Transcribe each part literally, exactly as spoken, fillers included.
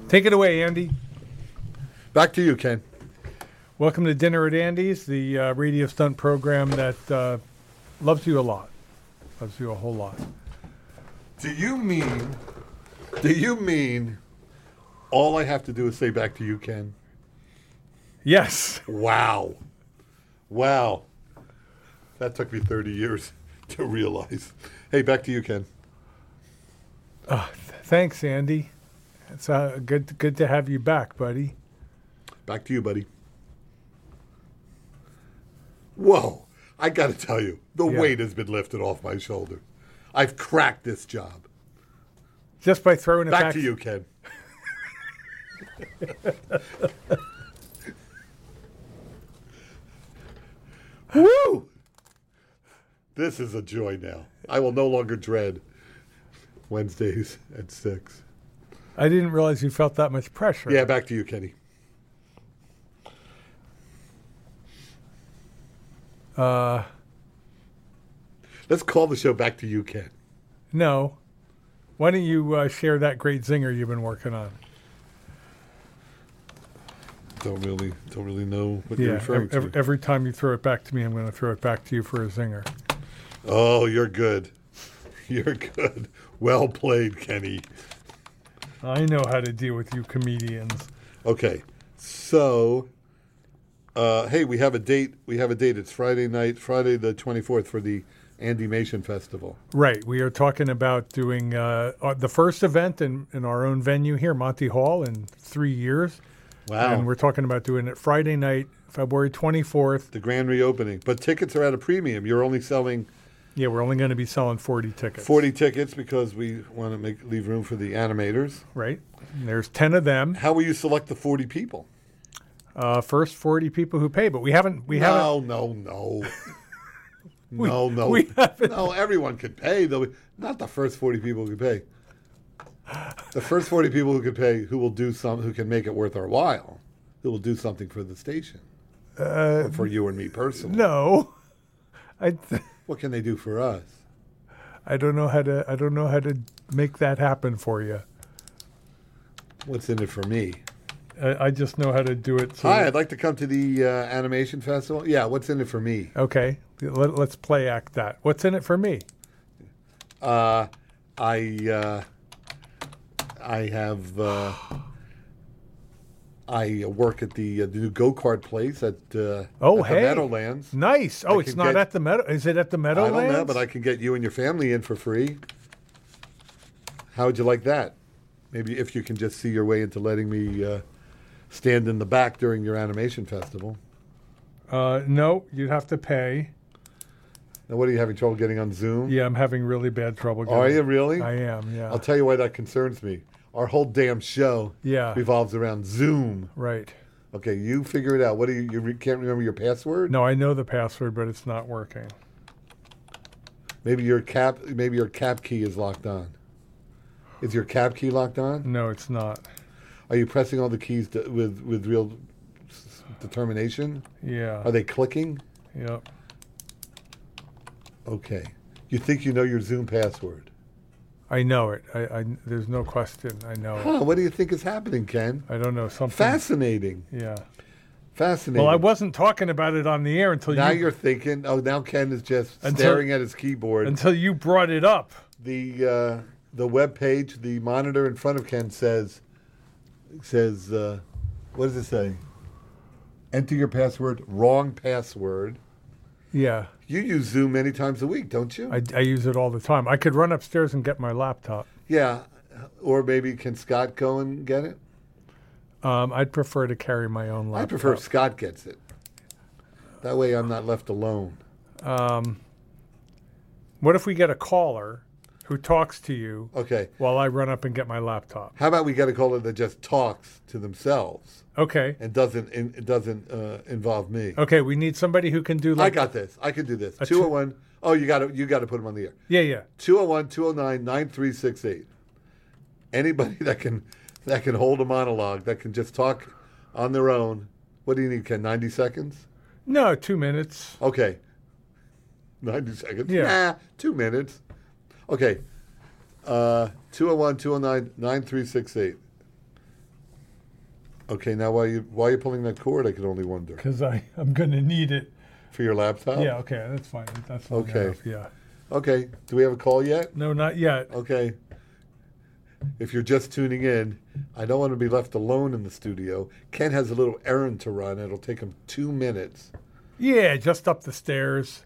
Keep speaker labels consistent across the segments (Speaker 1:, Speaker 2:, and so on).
Speaker 1: Take it away, Andy.
Speaker 2: Back to you, Ken.
Speaker 1: Welcome to Dinner at Andy's, the uh, radio stunt program that uh, loves you a lot. Loves you a whole lot.
Speaker 2: Do you mean, do you mean all I have to do is say back to you, Ken?
Speaker 1: Yes.
Speaker 2: Wow. Wow. That took me thirty years to realize. Hey, back to you, Ken.
Speaker 1: Uh, th- thanks, Andy. It's uh, good, good to have you back, buddy.
Speaker 2: Back to you, buddy. Whoa. I got to tell you, the
Speaker 1: Yeah.
Speaker 2: weight has been lifted off my shoulders. I've cracked this job.
Speaker 1: Just by throwing it back,
Speaker 2: Back to you, Ken. Woo! This is a joy now. I will no longer dread Wednesdays at six.
Speaker 1: I didn't realize you felt that much pressure.
Speaker 2: Yeah, back to you, Kenny.
Speaker 1: Uh,
Speaker 2: Let's call the show Back to You, Ken.
Speaker 1: no. Why don't you uh, share that great zinger you've been working on?
Speaker 2: Don't really, don't really know what
Speaker 1: Yeah,
Speaker 2: you're referring
Speaker 1: every,
Speaker 2: to.
Speaker 1: every time you throw it back to me, I'm going to throw it back to you for a zinger.
Speaker 2: Oh, you're good. You're good. Well played, Kenny.
Speaker 1: I know how to deal with you comedians.
Speaker 2: Okay, so, uh, hey, we have a date. We have a date. It's Friday night, Friday the twenty-fourth for the Andymation Festival.
Speaker 1: Right. We are talking about doing uh, uh, the first event in, in our own venue here, Monty Hall, in three years.
Speaker 2: Wow.
Speaker 1: And we're talking about doing it Friday night, February twenty-fourth.
Speaker 2: The grand reopening. But tickets are at a premium. You're only selling
Speaker 1: Yeah, we're only going to be selling forty tickets.
Speaker 2: forty tickets because we want to make leave room for the animators.
Speaker 1: Right. And there's ten of them.
Speaker 2: How will you select the forty people?
Speaker 1: Uh, first forty people who pay, but we haven't. We
Speaker 2: no,
Speaker 1: haven't.
Speaker 2: no, no.
Speaker 1: We-
Speaker 2: no, no.
Speaker 1: we haven't.
Speaker 2: No, everyone could pay. Though not the first forty people who could pay. The first forty people who could pay, who will do some, who can make it worth our while, who will do something for the station,
Speaker 1: Uh,
Speaker 2: or for you and me personally.
Speaker 1: no. I. Th-
Speaker 2: What can they do for us?
Speaker 1: I don't know how to. I don't know how to make that happen for you.
Speaker 2: What's in it for me?
Speaker 1: I, I just know how to do it. So
Speaker 2: Hi, I'd like to come to the uh, animation festival. Yeah, what's in it for me?
Speaker 1: Okay. Let, let's play act that. What's in it for me?
Speaker 2: Uh, I uh, I have uh, I work at the, uh, the new go kart place at, uh,
Speaker 1: Oh,
Speaker 2: at the
Speaker 1: hey.
Speaker 2: Meadowlands.
Speaker 1: Nice. Oh,
Speaker 2: I
Speaker 1: it's
Speaker 2: can
Speaker 1: not
Speaker 2: get-
Speaker 1: at the Meadow. Is it at the Meadowlands?
Speaker 2: I don't know, but I can get you and your family in for free. How would you like that? Maybe if you can just see your way into letting me uh, stand in the back during your animation festival.
Speaker 1: Uh, no, you'd have to pay.
Speaker 2: Now, what are you having trouble getting on Zoom?
Speaker 1: Yeah, I'm having really bad trouble. Getting,
Speaker 2: Are you really?
Speaker 1: I am. Yeah.
Speaker 2: I'll tell you why that concerns me. Our whole damn show
Speaker 1: Yeah.
Speaker 2: revolves around Zoom.
Speaker 1: Right.
Speaker 2: Okay, you figure it out. What do you, you re- can't remember your password?
Speaker 1: No, I know the password, but it's not working.
Speaker 2: Maybe your cap, maybe your cap key is locked on. Is your cap key locked on?
Speaker 1: No, it's not.
Speaker 2: Are you pressing all the keys to, with with real s- determination?
Speaker 1: Yeah.
Speaker 2: Are they clicking?
Speaker 1: Yep.
Speaker 2: Okay. You think you know your Zoom password?
Speaker 1: I know it. I, I there's no question. I know
Speaker 2: Huh,
Speaker 1: it.
Speaker 2: what do you think is happening, Ken?
Speaker 1: I don't know something.
Speaker 2: Fascinating.
Speaker 1: Yeah.
Speaker 2: Fascinating.
Speaker 1: Well, I wasn't talking about it on the air until
Speaker 2: now
Speaker 1: you
Speaker 2: you're thinking, oh, now Ken is just
Speaker 1: Until-
Speaker 2: staring at his keyboard.
Speaker 1: until you brought it up.
Speaker 2: the uh, the web page, the monitor in front of Ken says says uh, what does it say? Enter your password. Wrong password.
Speaker 1: Yeah.
Speaker 2: You use Zoom many times a week, don't you?
Speaker 1: I, I use it all the time. I could run upstairs and get my laptop.
Speaker 2: yeah. Or maybe can Scott go and get it?
Speaker 1: Um, I'd prefer to carry my own laptop.
Speaker 2: I prefer if Scott gets it. That way I'm not left alone.
Speaker 1: Um, what if we get a caller who talks to you
Speaker 2: Okay.
Speaker 1: while I run up and get my laptop?
Speaker 2: How about we get a caller that just talks to themselves
Speaker 1: Okay.
Speaker 2: and doesn't in, it doesn't uh, involve me?
Speaker 1: Okay, we need somebody who can do like
Speaker 2: I got this. I can do this.
Speaker 1: A
Speaker 2: two oh one. Oh, you got to you got to put him on the air.
Speaker 1: Yeah, yeah.
Speaker 2: two oh one, two oh nine, nine three six eight. Anybody that can that can hold a monologue, that can just talk on their own. What do you need, Ken? ninety seconds?
Speaker 1: No, two minutes.
Speaker 2: Okay. ninety seconds?
Speaker 1: Yeah.
Speaker 2: Nah, two minutes. Okay. Uh, two oh one, two oh nine, nine three six eight. Okay, now why you why are you pulling that cord? I can only wonder.
Speaker 1: Because I I'm gonna need it.
Speaker 2: For your laptop?
Speaker 1: Yeah. Okay. That's fine. That's long
Speaker 2: Okay.
Speaker 1: enough, yeah.
Speaker 2: Okay. Do we have a call yet?
Speaker 1: No, not yet.
Speaker 2: Okay. If you're just tuning in, I don't want to be left alone in the studio. Ken has a little errand to run. It'll take him two minutes.
Speaker 1: Yeah, just up the stairs,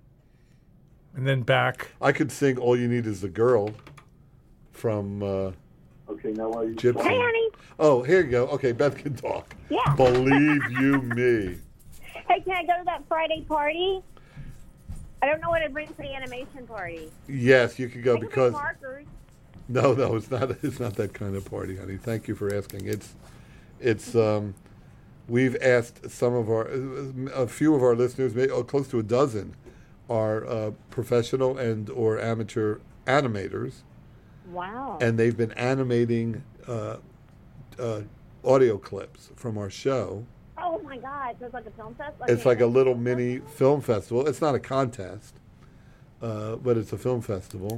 Speaker 1: and then back.
Speaker 2: I could sing "All You Need Is a Girl" from uh,
Speaker 3: Okay, now why are you
Speaker 2: Gypsy.
Speaker 4: Hey, honey.
Speaker 2: Oh, here you go. Okay, Beth can talk.
Speaker 4: Yeah.
Speaker 2: Believe you me.
Speaker 4: Hey, can I go to that Friday party? I don't know what to bring for the animation party.
Speaker 2: Yes, you could go
Speaker 4: I can
Speaker 2: because
Speaker 4: bring markers.
Speaker 2: no, no, it's not. It's not that kind of party, honey. Thank you for asking. It's, it's. Um, we've asked some of our, a few of our listeners, maybe, oh, close to a dozen, are uh, professional and or amateur animators,
Speaker 4: Wow.
Speaker 2: and they've been animating uh, uh, audio clips from our show.
Speaker 4: Oh my God! So it's like a film fest.
Speaker 2: It's like a
Speaker 4: an
Speaker 2: little
Speaker 4: film
Speaker 2: mini
Speaker 4: festival?
Speaker 2: film festival. It's not a contest, uh, but it's a film festival.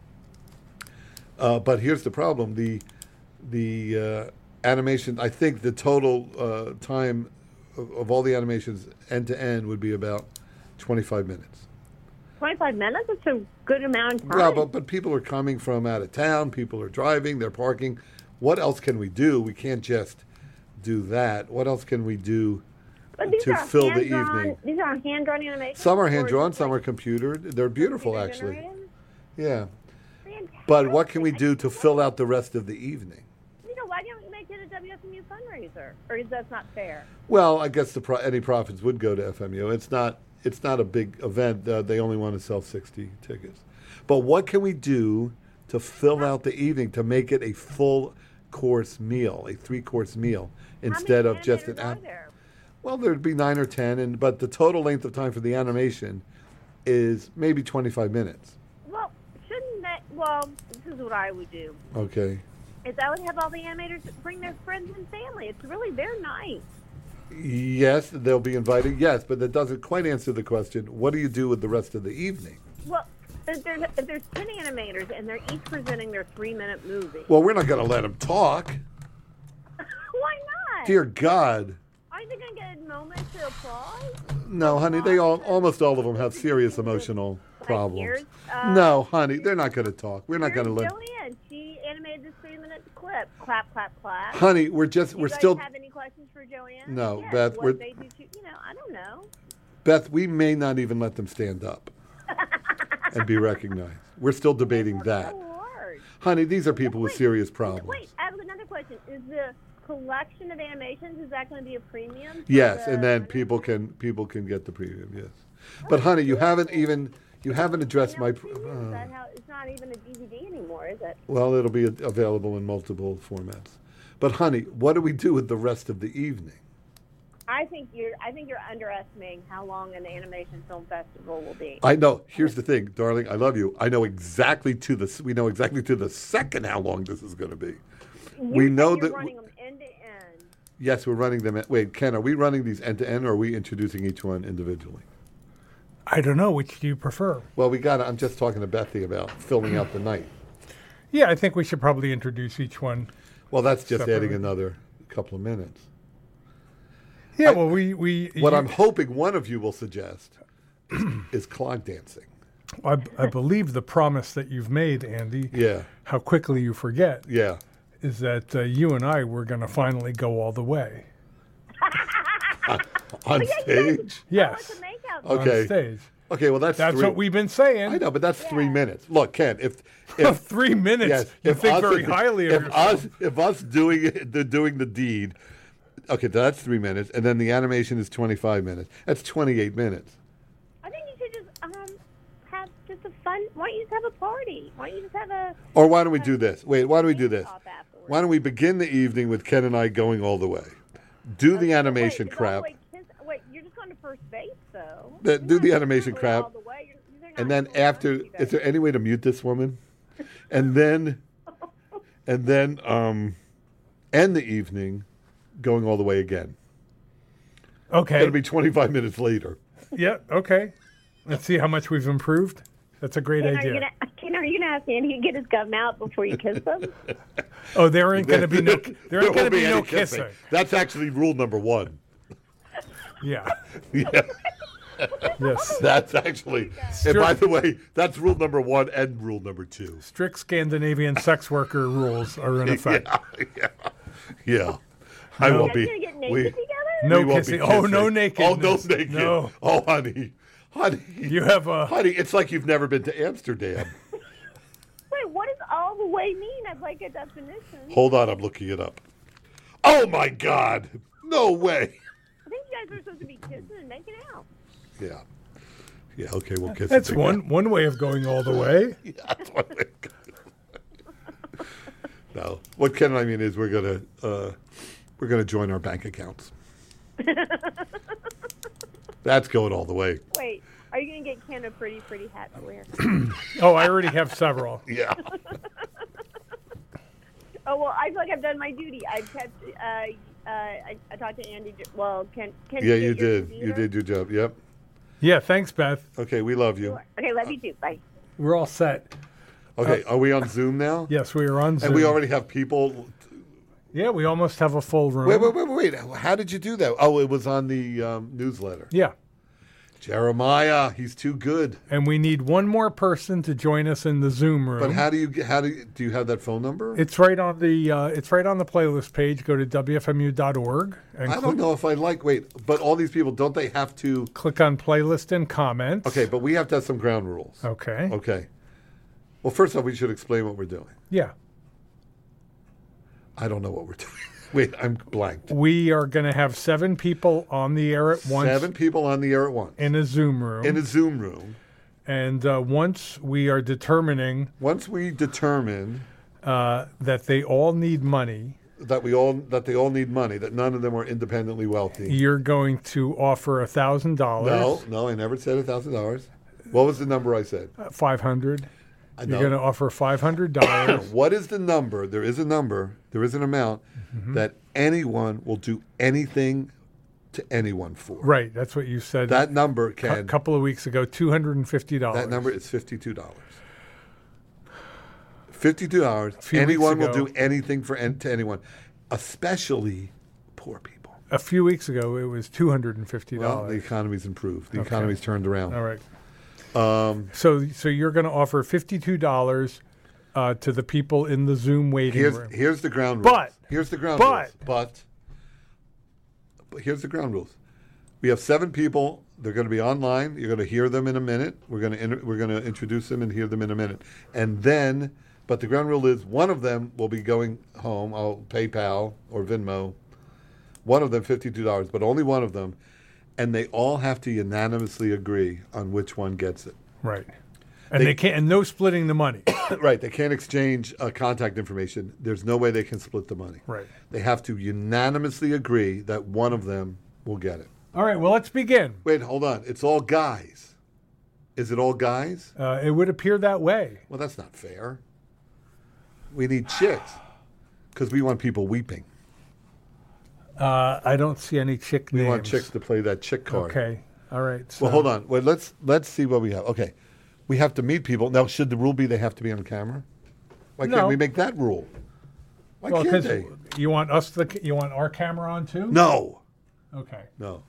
Speaker 2: Uh, but here's the problem: the the uh, animation. I think the total uh, time of, of all the animations end to end would be about twenty-five minutes.
Speaker 4: Twenty-five minutes. That's a good amount of time.
Speaker 2: Well, but but people are coming from out of town. People are driving. They're parking. What else can we do? We can't just do that. What else can we do
Speaker 4: But these
Speaker 2: to
Speaker 4: are
Speaker 2: fill the
Speaker 4: hand-drawn-
Speaker 2: evening?
Speaker 4: These are hand-drawn animations.
Speaker 2: Some are
Speaker 4: or
Speaker 2: hand drawn.
Speaker 4: just
Speaker 2: Some
Speaker 4: like
Speaker 2: are computer. They're beautiful, actually.
Speaker 4: computer-generated?
Speaker 2: Yeah.
Speaker 4: Fantastic.
Speaker 2: But what can we do to fill out the rest of the evening?
Speaker 4: You know, why don't you make it a W F M U fundraiser? Or is that not fair?
Speaker 2: Well, I guess the pro- any profits would go to F M U. It's not. It's not a big event. Uh, they only want to sell sixty tickets. But what can we do to fill out the evening to make it a full course meal, a three course meal, instead
Speaker 4: How many
Speaker 2: of just an
Speaker 4: animators are
Speaker 2: app?
Speaker 4: there?
Speaker 2: Well, there'd be nine or ten, and but the total length of time for the animation is maybe twenty-five minutes.
Speaker 4: Well, shouldn't that? Well, this is what I would do.
Speaker 2: Okay.
Speaker 4: Is I would have all the animators bring their friends and family. It's really their night.
Speaker 2: Yes, they'll be invited. Yes, but that doesn't quite answer the question. What do you do with the rest of the evening?
Speaker 4: Well, if there's, if there's ten animators and they're each presenting their three-minute movie,
Speaker 2: Well, we're not going to let them talk.
Speaker 4: why not?
Speaker 2: Dear God.
Speaker 4: Aren't they going to get a moment to applause?
Speaker 2: No, honey, they all, almost all of them have serious emotional problems.
Speaker 4: here's, uh,
Speaker 2: No, honey, they're not going to talk. We're not going to
Speaker 4: Here's
Speaker 2: let.
Speaker 4: Joanne. She animated this three-minute clip. Clap, clap, clap.
Speaker 2: Honey, we're just
Speaker 4: Do
Speaker 2: we're
Speaker 4: you guys
Speaker 2: still
Speaker 4: have any questions for Joanne?
Speaker 2: No,
Speaker 4: Yes,
Speaker 2: Beth,
Speaker 4: what
Speaker 2: we're-
Speaker 4: they do to, you know, I don't know.
Speaker 2: Beth. We may not even let them stand up and be recognized. We're still debating
Speaker 4: Work
Speaker 2: that,
Speaker 4: so hard.
Speaker 2: honey. These are people with
Speaker 4: Wait,
Speaker 2: serious problems.
Speaker 4: Wait, I have another question. Is the collection of animations, is that going to be a premium? for
Speaker 2: Yes,
Speaker 4: the
Speaker 2: and then
Speaker 4: winners?
Speaker 2: people can people can get the premium. Yes, but honey, you haven't even you haven't addressed
Speaker 4: You
Speaker 2: my.
Speaker 4: know, premium, is
Speaker 2: Uh,
Speaker 4: that how, it's not even a D V D anymore, is it?
Speaker 2: well, it'll be available in multiple formats. But honey, what do we do with the rest of the evening?
Speaker 4: I think you're. I think you're underestimating how long an animation film festival will be.
Speaker 2: I know. Here's the thing, darling. I love you. I know exactly to the. We know exactly to the second how long this is going to be.
Speaker 4: You're
Speaker 2: we know
Speaker 4: saying you're
Speaker 2: that-
Speaker 4: running them end to end.
Speaker 2: Yes, we're running them. At, wait, Ken, are we running these end to end, or are we introducing each one individually?
Speaker 1: I don't know. Which do you prefer?
Speaker 2: Well, we got. I'm just talking to Bethy about filling out the night.
Speaker 1: Yeah, I think we should probably introduce each one.
Speaker 2: Well, that's just
Speaker 1: Separately.
Speaker 2: adding another couple of minutes.
Speaker 1: Yeah,
Speaker 2: I-
Speaker 1: well, we we.
Speaker 2: What
Speaker 1: you-
Speaker 2: I'm hoping one of you will suggest is, is clog dancing.
Speaker 1: I, I believe the promise that you've made, Andy.
Speaker 2: Yeah,
Speaker 1: How quickly you forget
Speaker 2: yeah.
Speaker 1: is that uh, you and I were going to finally go all the way.
Speaker 2: On
Speaker 4: yeah, you
Speaker 2: stage.
Speaker 1: Yes,
Speaker 4: What's a makeout?
Speaker 1: on
Speaker 2: Okay.
Speaker 1: stage.
Speaker 2: Okay, well that's
Speaker 1: That's
Speaker 2: three.
Speaker 1: what we've been saying.
Speaker 2: I know, but that's three
Speaker 4: Yeah.
Speaker 2: minutes. Look, Ken, if if
Speaker 1: Three minutes.
Speaker 2: yes,
Speaker 1: you
Speaker 2: if
Speaker 1: think
Speaker 2: us,
Speaker 1: very highly of
Speaker 2: if
Speaker 1: yourself.
Speaker 2: us if us doing it, the doing the deed. Okay, that's three minutes, and then the animation is twenty-five minutes. That's twenty-eight minutes.
Speaker 4: I think you should just um have just a fun. Why don't you just have a party? Why don't you just have a
Speaker 2: Or why don't we do this? Wait, why don't we do this?
Speaker 4: off afterwards?
Speaker 2: Why don't we begin the evening with Ken and I going all the way? Do the
Speaker 4: Okay,
Speaker 2: animation
Speaker 4: wait, is all
Speaker 2: crap,
Speaker 4: the way kiss- Wait, you're just going to first base though.
Speaker 2: The-
Speaker 4: You're
Speaker 2: do
Speaker 4: not-
Speaker 2: the
Speaker 4: you're
Speaker 2: animation
Speaker 4: not really
Speaker 2: crap,
Speaker 4: all the way. You're- they're not
Speaker 2: and then
Speaker 4: going on
Speaker 2: after,
Speaker 4: with you
Speaker 2: is there
Speaker 4: guys.
Speaker 2: any way to mute this woman? And then, and then, um, end the evening going all the way again.
Speaker 1: Okay.
Speaker 2: It'll be twenty-five minutes later.
Speaker 1: Yeah. Okay. Let's see how much we've improved. That's a great
Speaker 4: Ken, are
Speaker 1: idea.
Speaker 4: you gonna, Ken, are you gonna ask Andy to get his gum out before you kiss him?
Speaker 1: Oh, there ain't going to be no. There ain't
Speaker 2: won't
Speaker 1: going to be
Speaker 2: any
Speaker 1: no
Speaker 2: kissing.
Speaker 1: kissing.
Speaker 2: That's actually rule number one.
Speaker 1: Yeah.
Speaker 2: Yeah.
Speaker 1: Yes.
Speaker 2: That's actually, and by the way, that's rule number one and rule number two.
Speaker 1: Strict Scandinavian sex worker rules are in effect.
Speaker 2: Yeah, yeah, yeah. I
Speaker 1: No.
Speaker 2: will
Speaker 4: You guys
Speaker 2: be.
Speaker 4: gonna get naked
Speaker 2: we-
Speaker 4: together?
Speaker 1: No
Speaker 2: we won't be
Speaker 1: kissing. Oh, no
Speaker 2: kissing.
Speaker 1: nakedness.
Speaker 2: Oh, no naked.
Speaker 1: No.
Speaker 2: Oh, honey, honey,
Speaker 1: You have a.
Speaker 2: honey. It's like you've never been to Amsterdam.
Speaker 4: Wait, what does all the way mean? I'd like a definition.
Speaker 2: Hold on, I'm looking it up. Oh my God! No way.
Speaker 4: I think you guys are supposed to be kissing and making out.
Speaker 2: Yeah. Yeah. Okay, we'll kiss.
Speaker 1: That's
Speaker 2: it
Speaker 1: one one way of going all the way.
Speaker 2: Yeah, that's one way. No, what Ken and I mean is we're gonna uh, we're gonna join our bank accounts. That's going all the way.
Speaker 4: Wait, are you gonna get Ken a pretty, pretty hat to wear?
Speaker 1: Oh, I already have several.
Speaker 2: Yeah.
Speaker 4: Oh well, I feel like I've done my duty. I've kept. Uh, uh, I, I talked to Andy. Well, Ken. Ken
Speaker 2: Yeah,
Speaker 4: get
Speaker 2: you
Speaker 4: your
Speaker 2: did.
Speaker 4: computer?
Speaker 2: You did your job. Yep.
Speaker 1: Yeah, thanks, Beth.
Speaker 2: Okay, we love you.
Speaker 4: Okay, love you too. Bye.
Speaker 1: We're all set.
Speaker 2: Okay, are we on Zoom now?
Speaker 1: Yes, we are on Zoom.
Speaker 2: And we already have people.
Speaker 1: Yeah, we almost have a full room.
Speaker 2: Wait, wait, wait, wait. How did you do that? Oh, it was on the um, newsletter.
Speaker 1: Yeah.
Speaker 2: Jeremiah, he's too good.
Speaker 1: And we need one more person to join us in the Zoom room.
Speaker 2: But how do you get? How do you, do you have that phone number?
Speaker 1: It's right on the uh, it's right on the playlist page. Go to W F M U dot org and
Speaker 2: I
Speaker 1: click,
Speaker 2: don't know if I like. Wait, but all these people, don't they have to?
Speaker 1: click on playlist and comments.
Speaker 2: Okay, but we have to have some ground rules.
Speaker 1: Okay.
Speaker 2: Okay. Well, first off, we should explain what we're doing.
Speaker 1: Yeah.
Speaker 2: I don't know what we're doing. Wait, I'm blanked.
Speaker 1: We are going to have seven people on the air at once
Speaker 2: Seven people on the air at once
Speaker 1: in a Zoom room.
Speaker 2: in a Zoom room.
Speaker 1: and uh, once we are determining
Speaker 2: Once we determine
Speaker 1: uh, that they all need money,
Speaker 2: that we all that they all need money, that none of them are independently wealthy.
Speaker 1: you're going to offer a thousand
Speaker 2: No,
Speaker 1: dollars.
Speaker 2: no, I never said a thousand dollars. What was the number I said?
Speaker 1: Five hundred.
Speaker 2: I
Speaker 1: You're
Speaker 2: know.
Speaker 1: going to offer five hundred dollars.
Speaker 2: What is the number? There is a number. There is an amount
Speaker 1: Mm-hmm.
Speaker 2: that anyone will do anything to anyone for.
Speaker 1: Right. That's what you said.
Speaker 2: That number
Speaker 1: a
Speaker 2: can.
Speaker 1: couple of weeks ago. Two hundred and fifty dollars.
Speaker 2: That number is fifty-two dollars. Fifty-two dollars.
Speaker 1: few
Speaker 2: Anyone
Speaker 1: weeks
Speaker 2: will
Speaker 1: ago-
Speaker 2: do anything for an- to anyone, especially poor people.
Speaker 1: A few weeks ago, it was two hundred and fifty
Speaker 2: Well,
Speaker 1: dollars.
Speaker 2: the economy's improved. The
Speaker 1: Okay.
Speaker 2: economy's turned around.
Speaker 1: All right.
Speaker 2: Um,
Speaker 1: So, so you're going to offer fifty-two dollars uh, to the people in the Zoom waiting
Speaker 2: here's
Speaker 1: room.
Speaker 2: here's the ground rules.
Speaker 1: But-
Speaker 2: here's the ground
Speaker 1: but-
Speaker 2: rules. But but here's the ground rules. We have seven people. They're going to be online. You're going to hear them in a minute. We're going to inter- we're going to introduce them and hear them in a minute. And then, but the ground rule is one of them will be going home. I'll PayPal or Venmo. One of them fifty-two dollars, but only one of them, and they all have to unanimously agree on which one gets it.
Speaker 1: Right. And
Speaker 2: They-
Speaker 1: they, can't. And no splitting the money.
Speaker 2: Right. They can't exchange uh, contact information. There's no way they can split the money.
Speaker 1: Right.
Speaker 2: They have to unanimously agree that one of them will get it.
Speaker 1: All right. Well, let's begin.
Speaker 2: Wait, hold on. It's all guys. Is it all guys?
Speaker 1: Uh, it would appear that way.
Speaker 2: Well, that's not fair. We need chicks because we want people weeping.
Speaker 1: Uh, I don't see any chick
Speaker 2: We
Speaker 1: names.
Speaker 2: want chicks to play that chick card.
Speaker 1: Okay. All right. So,
Speaker 2: Well, hold on. Wait, let's let's see what we have. Okay, we have to meet people now. Should the rule be they have to be on camera? Why can't
Speaker 1: No.
Speaker 2: we make that rule? Why
Speaker 1: Well,
Speaker 2: can't
Speaker 1: because
Speaker 2: they?
Speaker 1: you want us the you want our camera on too.
Speaker 2: No,
Speaker 1: Okay.
Speaker 2: no,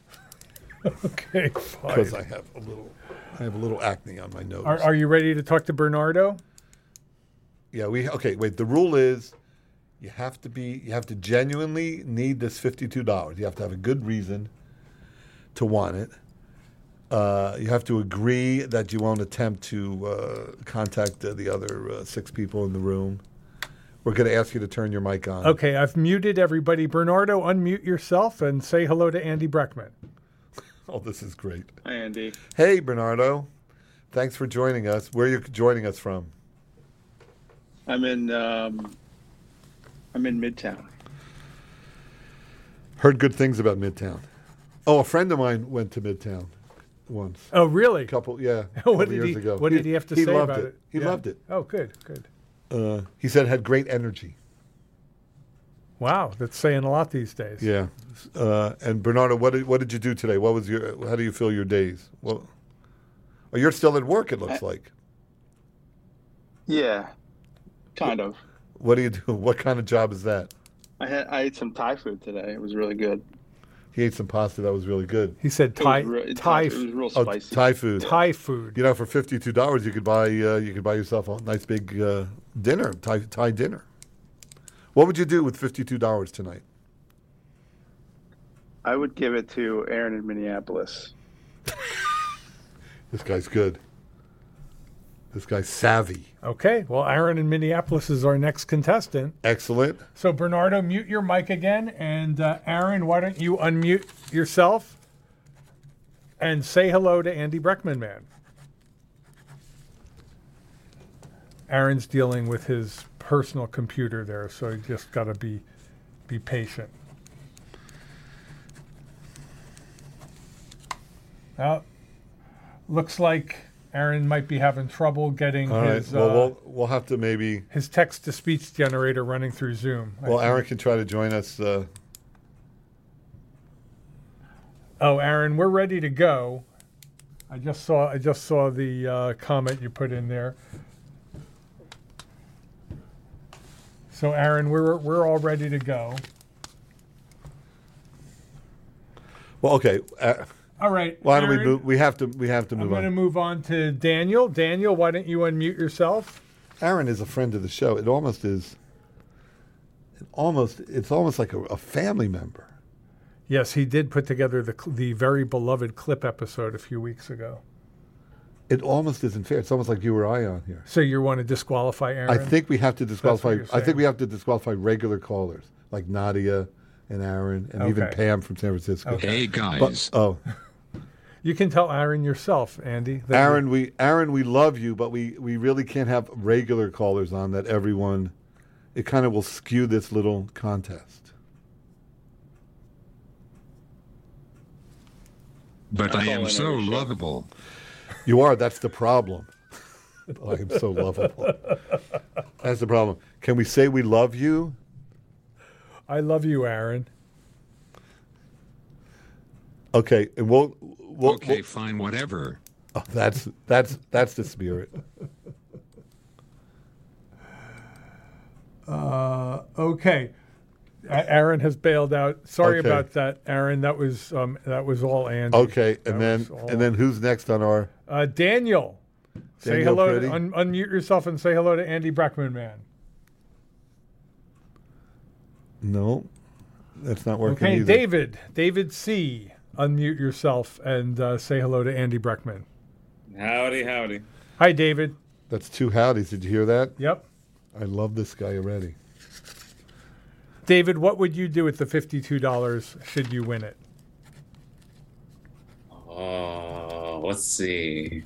Speaker 1: Okay. Fine.
Speaker 2: because I have a little, I have a little acne on my nose.
Speaker 1: Are, are you ready to talk to Bernardo?
Speaker 2: Yeah, we okay. Wait, the rule is you have to be, you have to genuinely need this fifty-two dollars. You have to have a good reason to want it. Uh, you have to agree that you won't attempt to uh, contact uh, the other uh, six people in the room. We're going to ask you to turn your mic on.
Speaker 1: Okay. I've muted everybody. Bernardo, unmute yourself and say hello to Andy Breckman.
Speaker 2: Oh, this is great.
Speaker 3: Hi, Andy.
Speaker 2: Hey, Bernardo. Thanks for joining us. Where are you joining us from?
Speaker 3: I'm in um, I'm in Midtown.
Speaker 2: Heard good things about Midtown. Oh, a friend of mine went to Midtown once.
Speaker 1: Oh, really?
Speaker 2: A couple, yeah. a
Speaker 1: what
Speaker 2: couple
Speaker 1: did
Speaker 2: years
Speaker 1: he?
Speaker 2: ago.
Speaker 1: What did he have to
Speaker 2: he
Speaker 1: say
Speaker 2: loved
Speaker 1: about
Speaker 2: it?
Speaker 1: it?
Speaker 2: He
Speaker 1: Yeah.
Speaker 2: loved it.
Speaker 1: Oh, good, good.
Speaker 2: Uh, he said it had great energy.
Speaker 1: Wow, that's saying a lot these days.
Speaker 2: Yeah. Uh, and Bernardo, what did what did you do today? What was your? How do you feel your days? Well, Oh, you're still at work, it looks like.
Speaker 3: Yeah, kind of.
Speaker 2: What do you do? What kind of job is that?
Speaker 3: I had I ate some Thai food today. It was really good.
Speaker 2: He ate some pasta that was really good.
Speaker 1: He said
Speaker 3: It
Speaker 1: Thai
Speaker 3: was, re-
Speaker 1: Thai
Speaker 3: it was real
Speaker 2: Oh,
Speaker 3: spicy.
Speaker 2: Thai food.
Speaker 1: Thai food.
Speaker 2: You know, for fifty-two dollars, you could buy uh, you could buy yourself a nice big uh, dinner, Thai Thai dinner. What would you do with fifty-two dollars tonight?
Speaker 3: I would give it to Aaron in Minneapolis.
Speaker 2: This guy's good. This guy's savvy.
Speaker 1: Okay. Well, Aaron in Minneapolis is our next contestant.
Speaker 2: Excellent.
Speaker 1: So, Bernardo, mute your mic again. And uh, Aaron, why don't you unmute yourself and say hello to Andy Breckman, man. Aaron's dealing with his personal computer there, so you just got to be be patient. Well, looks like Aaron might be having trouble getting
Speaker 2: All right.
Speaker 1: his
Speaker 2: Well,
Speaker 1: uh,
Speaker 2: we'll we'll have to maybe.
Speaker 1: his text-to-speech generator running through Zoom. I
Speaker 2: Well,
Speaker 1: think.
Speaker 2: Aaron can try to join us. Uh,
Speaker 1: Oh, Aaron, we're ready to go. I just saw I just saw the uh, comment you put in there. So, Aaron, we're we're all ready to go.
Speaker 2: well, okay. Uh,
Speaker 1: All right.
Speaker 2: why don't we
Speaker 1: Aaron,
Speaker 2: move? We have to. We have to
Speaker 1: I'm
Speaker 2: move
Speaker 1: going to
Speaker 2: on.
Speaker 1: move on to Daniel. Daniel, why don't you unmute yourself?
Speaker 2: Aaron is a friend of the show. It almost is. It almost. It's almost like a, a family member.
Speaker 1: Yes, he did put together the cl- the very beloved clip episode a few weeks ago.
Speaker 2: It almost isn't fair. It's almost like you or I on here.
Speaker 1: So you want to disqualify Aaron?
Speaker 2: I think we have to disqualify.
Speaker 1: you're
Speaker 2: I
Speaker 1: saying.
Speaker 2: think we have to disqualify regular callers like Nadia and Aaron and even
Speaker 1: Okay.
Speaker 2: Pam from San Francisco.
Speaker 1: Okay.
Speaker 5: Hey
Speaker 2: But,
Speaker 5: guys,
Speaker 2: oh,
Speaker 1: You can tell Aaron yourself, Andy. that
Speaker 2: Aaron, we Aaron, we love you, but we, we really can't have regular callers on that everyone. It kind of will skew this little contest.
Speaker 5: but I am
Speaker 3: calling
Speaker 5: so
Speaker 3: every show.
Speaker 5: lovable.
Speaker 2: You are. That's the problem. I am so lovable. That's the problem. Can we say we love you?
Speaker 1: I love you, Aaron.
Speaker 2: Okay, and we'll. we'll,
Speaker 5: Okay,
Speaker 2: we'll
Speaker 5: fine, whatever.
Speaker 2: oh, that's that's that's the spirit.
Speaker 1: Uh, okay. A- Aaron has bailed out. Sorry
Speaker 2: Okay.
Speaker 1: about that, Aaron. That was um, that was all Andy.
Speaker 2: Okay,
Speaker 1: That
Speaker 2: and then
Speaker 1: was all-
Speaker 2: and then who's next on our?
Speaker 1: uh, Daniel. Say
Speaker 2: Daniel
Speaker 1: hello.
Speaker 2: Pretty?
Speaker 1: To, un- unmute yourself and say hello to Andy Breckman, man.
Speaker 2: No, that's not working
Speaker 1: Okay,
Speaker 2: either.
Speaker 1: David. David C. Unmute yourself and uh, say hello to Andy Breckman.
Speaker 6: Howdy, howdy.
Speaker 1: Hi, David.
Speaker 2: That's two howdies. Did you hear that?
Speaker 1: Yep.
Speaker 2: I love this guy already.
Speaker 1: David, what would you do with the fifty-two dollars should you win it?
Speaker 6: Oh, let's see.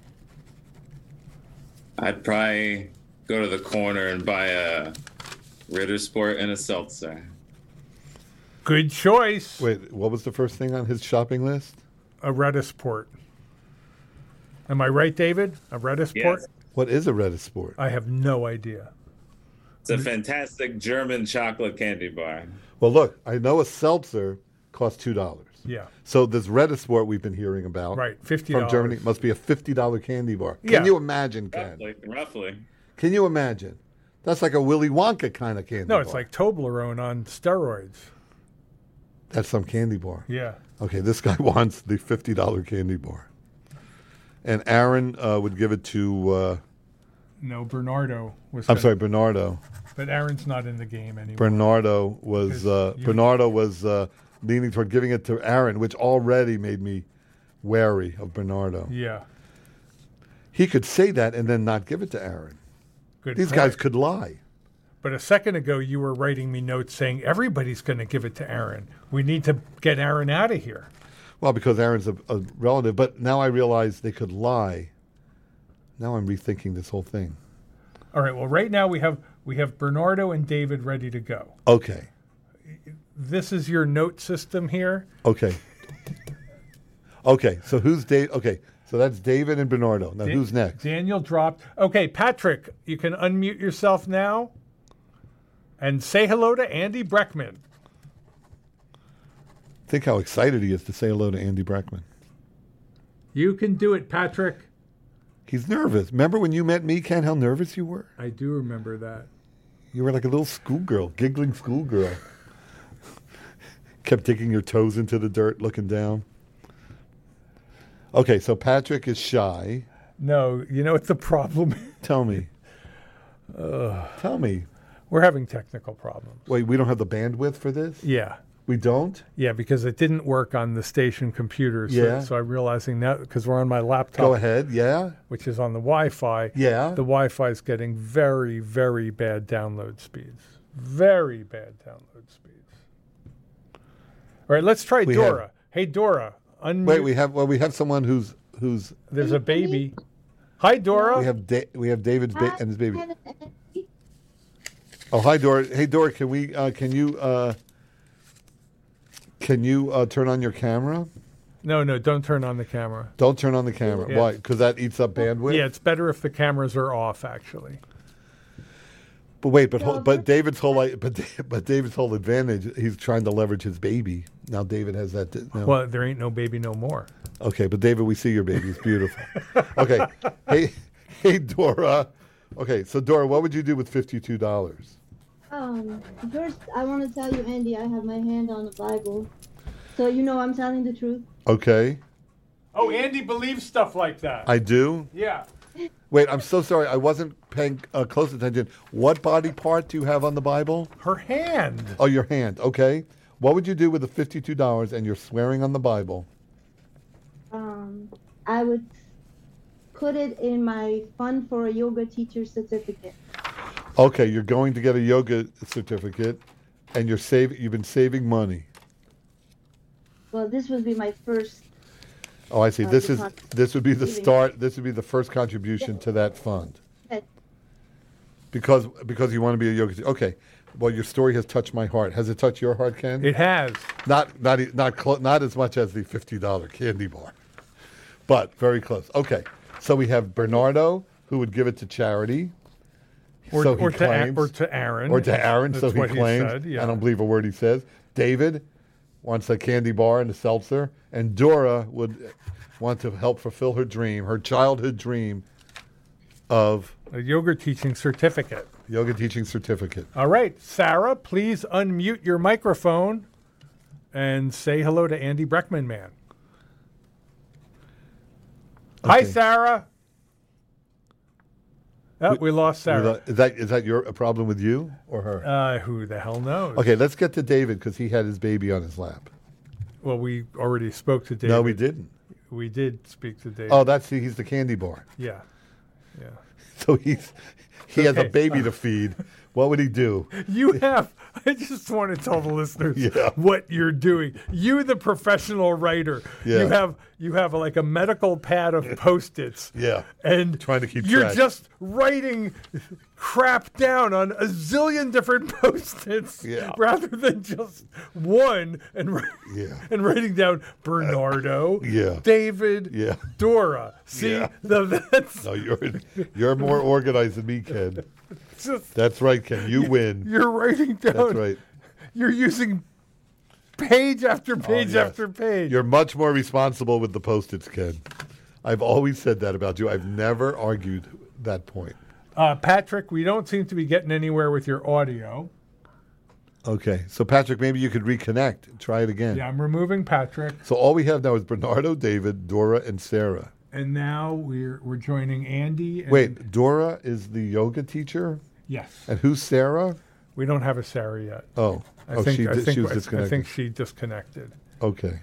Speaker 6: I'd probably go to the corner and buy a Ritter Sport and a seltzer.
Speaker 1: Good choice.
Speaker 2: Wait, what was the first thing on his shopping list?
Speaker 1: A Redisport. Am I right, David? A Redisport?
Speaker 6: Yes.
Speaker 2: What is a Reddit sport?
Speaker 1: I have no idea.
Speaker 6: It's a fantastic German chocolate candy bar.
Speaker 2: Well, look, I know a seltzer costs two dollars.
Speaker 1: Yeah.
Speaker 2: So this Reddit sport we've been hearing about,
Speaker 1: Right, fifty
Speaker 2: from
Speaker 1: dollars.
Speaker 2: Germany, must be a fifty dollar candy bar. Can
Speaker 1: Yeah.
Speaker 2: you imagine, Ken?
Speaker 6: Roughly, roughly.
Speaker 2: Can you imagine? That's like a Willy Wonka kind of candy
Speaker 1: No,
Speaker 2: bar.
Speaker 1: it's like Toblerone on steroids.
Speaker 2: That's some candy bar.
Speaker 1: Yeah.
Speaker 2: Okay, this guy wants the fifty dollar candy bar. And Aaron uh, would give it to, uh,
Speaker 1: No, Bernardo was.
Speaker 2: I'm
Speaker 1: gonna-
Speaker 2: sorry, Bernardo.
Speaker 1: But Aaron's not in the game anymore.
Speaker 2: Bernardo was uh,
Speaker 1: Because you-
Speaker 2: Bernardo was uh, leaning toward giving it to Aaron, which already made me wary of Bernardo.
Speaker 1: Yeah.
Speaker 2: He could say that and then not give it to Aaron.
Speaker 1: Good.
Speaker 2: These
Speaker 1: point.
Speaker 2: guys could lie.
Speaker 1: But a second ago, you were writing me notes saying everybody's going to give it to Aaron. We need to get Aaron out of here.
Speaker 2: Well, because Aaron's a, a relative, but now I realize they could lie. Now I'm rethinking this whole thing.
Speaker 1: All right. Well, right now we have we have Bernardo and David ready to go.
Speaker 2: Okay.
Speaker 1: This is your note system here.
Speaker 2: Okay. Okay. So who's Dave? Okay. So that's David and Bernardo. Now
Speaker 1: Da-
Speaker 2: who's next?
Speaker 1: Daniel dropped. Okay, Patrick, you can unmute yourself now and say hello to Andy Breckman.
Speaker 2: Think how excited he is to say hello to Andy Breckman.
Speaker 1: You can do it, Patrick.
Speaker 2: He's nervous. Remember when you met me, Ken, how nervous you were?
Speaker 1: I do remember that.
Speaker 2: You were like a little schoolgirl, giggling schoolgirl. Kept digging your toes into the dirt, looking down. Okay, so Patrick is shy.
Speaker 1: No, you know what the problem is?
Speaker 2: Tell me. Tell me.
Speaker 1: We're having technical problems.
Speaker 2: Wait, we don't have the bandwidth for this?
Speaker 1: Yeah.
Speaker 2: We don't?
Speaker 1: Yeah, because it didn't work on the station computer. So,
Speaker 2: Yeah.
Speaker 1: so I'm realizing now, because we're on my laptop,
Speaker 2: Go ahead, yeah?
Speaker 1: which is on the Wi-Fi.
Speaker 2: Yeah.
Speaker 1: The Wi-Fi is getting very, very bad download speeds. Very bad download speeds. All right, let's try
Speaker 2: We
Speaker 1: Dora.
Speaker 2: have-
Speaker 1: Hey, Dora. Unmute.
Speaker 2: Wait, we have well, we have someone who's who's
Speaker 1: There's a baby. Hi, Dora.
Speaker 2: we have da- we have David's ba- and his baby. Oh, hi, Dora. Hey, Dora, can we uh, can you uh, can you uh, turn on your camera?
Speaker 1: No, no, don't turn on the camera.
Speaker 2: Don't turn on the camera.
Speaker 1: Yeah.
Speaker 2: Why? Because that eats up bandwidth.
Speaker 1: Yeah, it's better if the cameras are off, actually.
Speaker 2: But wait, but
Speaker 4: No,
Speaker 2: whole- but
Speaker 4: this-
Speaker 2: David's whole like, but Da- but David's whole advantage, he's trying to leverage his baby. Now David has that. t- No.
Speaker 1: Well, there ain't no baby no more.
Speaker 2: Okay, but David, we see your baby. It's beautiful. Okay, hey, hey, Dora. Okay, so Dora, what would you do with fifty-two dollars?
Speaker 7: Um, first, I want to tell you, Andy, I have my hand on the Bible. So you know I'm telling the truth.
Speaker 2: Okay,
Speaker 1: Oh, Andy believes stuff like that.
Speaker 2: I do.
Speaker 1: yeah.
Speaker 2: Wait, I'm so sorry. I wasn't paying uh, close attention. What body part do you have on the Bible?
Speaker 1: Her hand.
Speaker 2: Oh, your hand. Okay. What would you do with the fifty-two dollars and you're swearing on the Bible?
Speaker 7: Um, I would put it in my fund for a yoga teacher certificate.
Speaker 2: Okay, you're going to get a yoga certificate, and you're save. You've been saving money.
Speaker 7: Well, this would be my first.
Speaker 2: Oh, I see.
Speaker 7: Uh,
Speaker 2: This is
Speaker 7: deposit.
Speaker 2: this would be the
Speaker 7: Giving.
Speaker 2: start. This would be the first contribution to that fund.
Speaker 7: Okay.
Speaker 2: Because because you want to be a yoga teacher. Okay. Well, your story has touched my heart. Has it touched your heart, Ken?
Speaker 1: It has.
Speaker 2: Not not e- not clo- not as much as the fifty dollar candy bar, but very close. Okay. So we have Bernardo, who would give it to charity.
Speaker 1: Or,
Speaker 2: so he
Speaker 1: or, to, A-
Speaker 2: claims,
Speaker 1: or to Aaron.
Speaker 2: or to Aaron,
Speaker 1: That's
Speaker 2: so he
Speaker 1: what
Speaker 2: claims.
Speaker 1: said, yeah.
Speaker 2: I don't believe a word he says. David wants a candy bar and a seltzer, and Dora would want to help fulfill her dream, her childhood dream of
Speaker 1: A yoga teaching certificate.
Speaker 2: yoga teaching certificate.
Speaker 1: All right, Sarah, please unmute your microphone and say hello to Andy Breckman, man. Hi,
Speaker 2: Okay.
Speaker 1: Sarah. Oh, we lost
Speaker 2: Is
Speaker 1: Sarah.
Speaker 2: that- Is that is that your a problem with you or her?
Speaker 1: Uh, who the hell knows?
Speaker 2: Okay, let's get to David because he had his baby on his lap.
Speaker 1: Well, we already spoke to David.
Speaker 2: No, we didn't.
Speaker 1: We did speak to David.
Speaker 2: Oh, that's he's the candy bar.
Speaker 1: yeah. Yeah.
Speaker 2: So he's he has a
Speaker 1: Okay.
Speaker 2: baby to feed. What would he do?
Speaker 1: You have, I just want to tell the listeners
Speaker 2: Yeah.
Speaker 1: what you're doing. You, the professional writer,
Speaker 2: Yeah.
Speaker 1: you have you have like a medical pad of Post-its.
Speaker 2: Yeah.
Speaker 1: And
Speaker 2: Trying to keep
Speaker 1: you're
Speaker 2: track.
Speaker 1: just writing crap down on a zillion different Post-its
Speaker 2: Yeah.
Speaker 1: rather than just one and, wri-
Speaker 2: Yeah.
Speaker 1: and writing down Bernardo,
Speaker 2: yeah.
Speaker 1: David,
Speaker 2: Yeah.
Speaker 1: Dora. See,
Speaker 2: Yeah.
Speaker 1: the, that's
Speaker 2: No, you're you're more organized than me, Ken.
Speaker 1: just,
Speaker 2: That's right, Ken. You win.
Speaker 1: you're writing down.
Speaker 2: That's right.
Speaker 1: You're using page after page
Speaker 2: Oh, yes.
Speaker 1: after page.
Speaker 2: You're much more responsible with the Post-its, Ken. I've always said that about you. I've never argued that point.
Speaker 1: Uh, Patrick, we don't seem to be getting anywhere with your audio.
Speaker 2: Okay, so Patrick, maybe you could reconnect and try it again.
Speaker 1: Yeah, I'm removing Patrick,
Speaker 2: So all we have now is Bernardo, David, Dora, and Sarah.
Speaker 1: and now we're we're joining Andy. And,
Speaker 2: Wait, Dora is the yoga teacher,
Speaker 1: yes,
Speaker 2: and who's Sarah?
Speaker 1: we don't have a Sarah yet.
Speaker 2: Oh,
Speaker 1: I
Speaker 2: oh,
Speaker 1: think
Speaker 2: she,
Speaker 1: I
Speaker 2: di-
Speaker 1: think
Speaker 2: she was
Speaker 1: I-
Speaker 2: disconnected.
Speaker 1: I think she disconnected.
Speaker 2: Okay.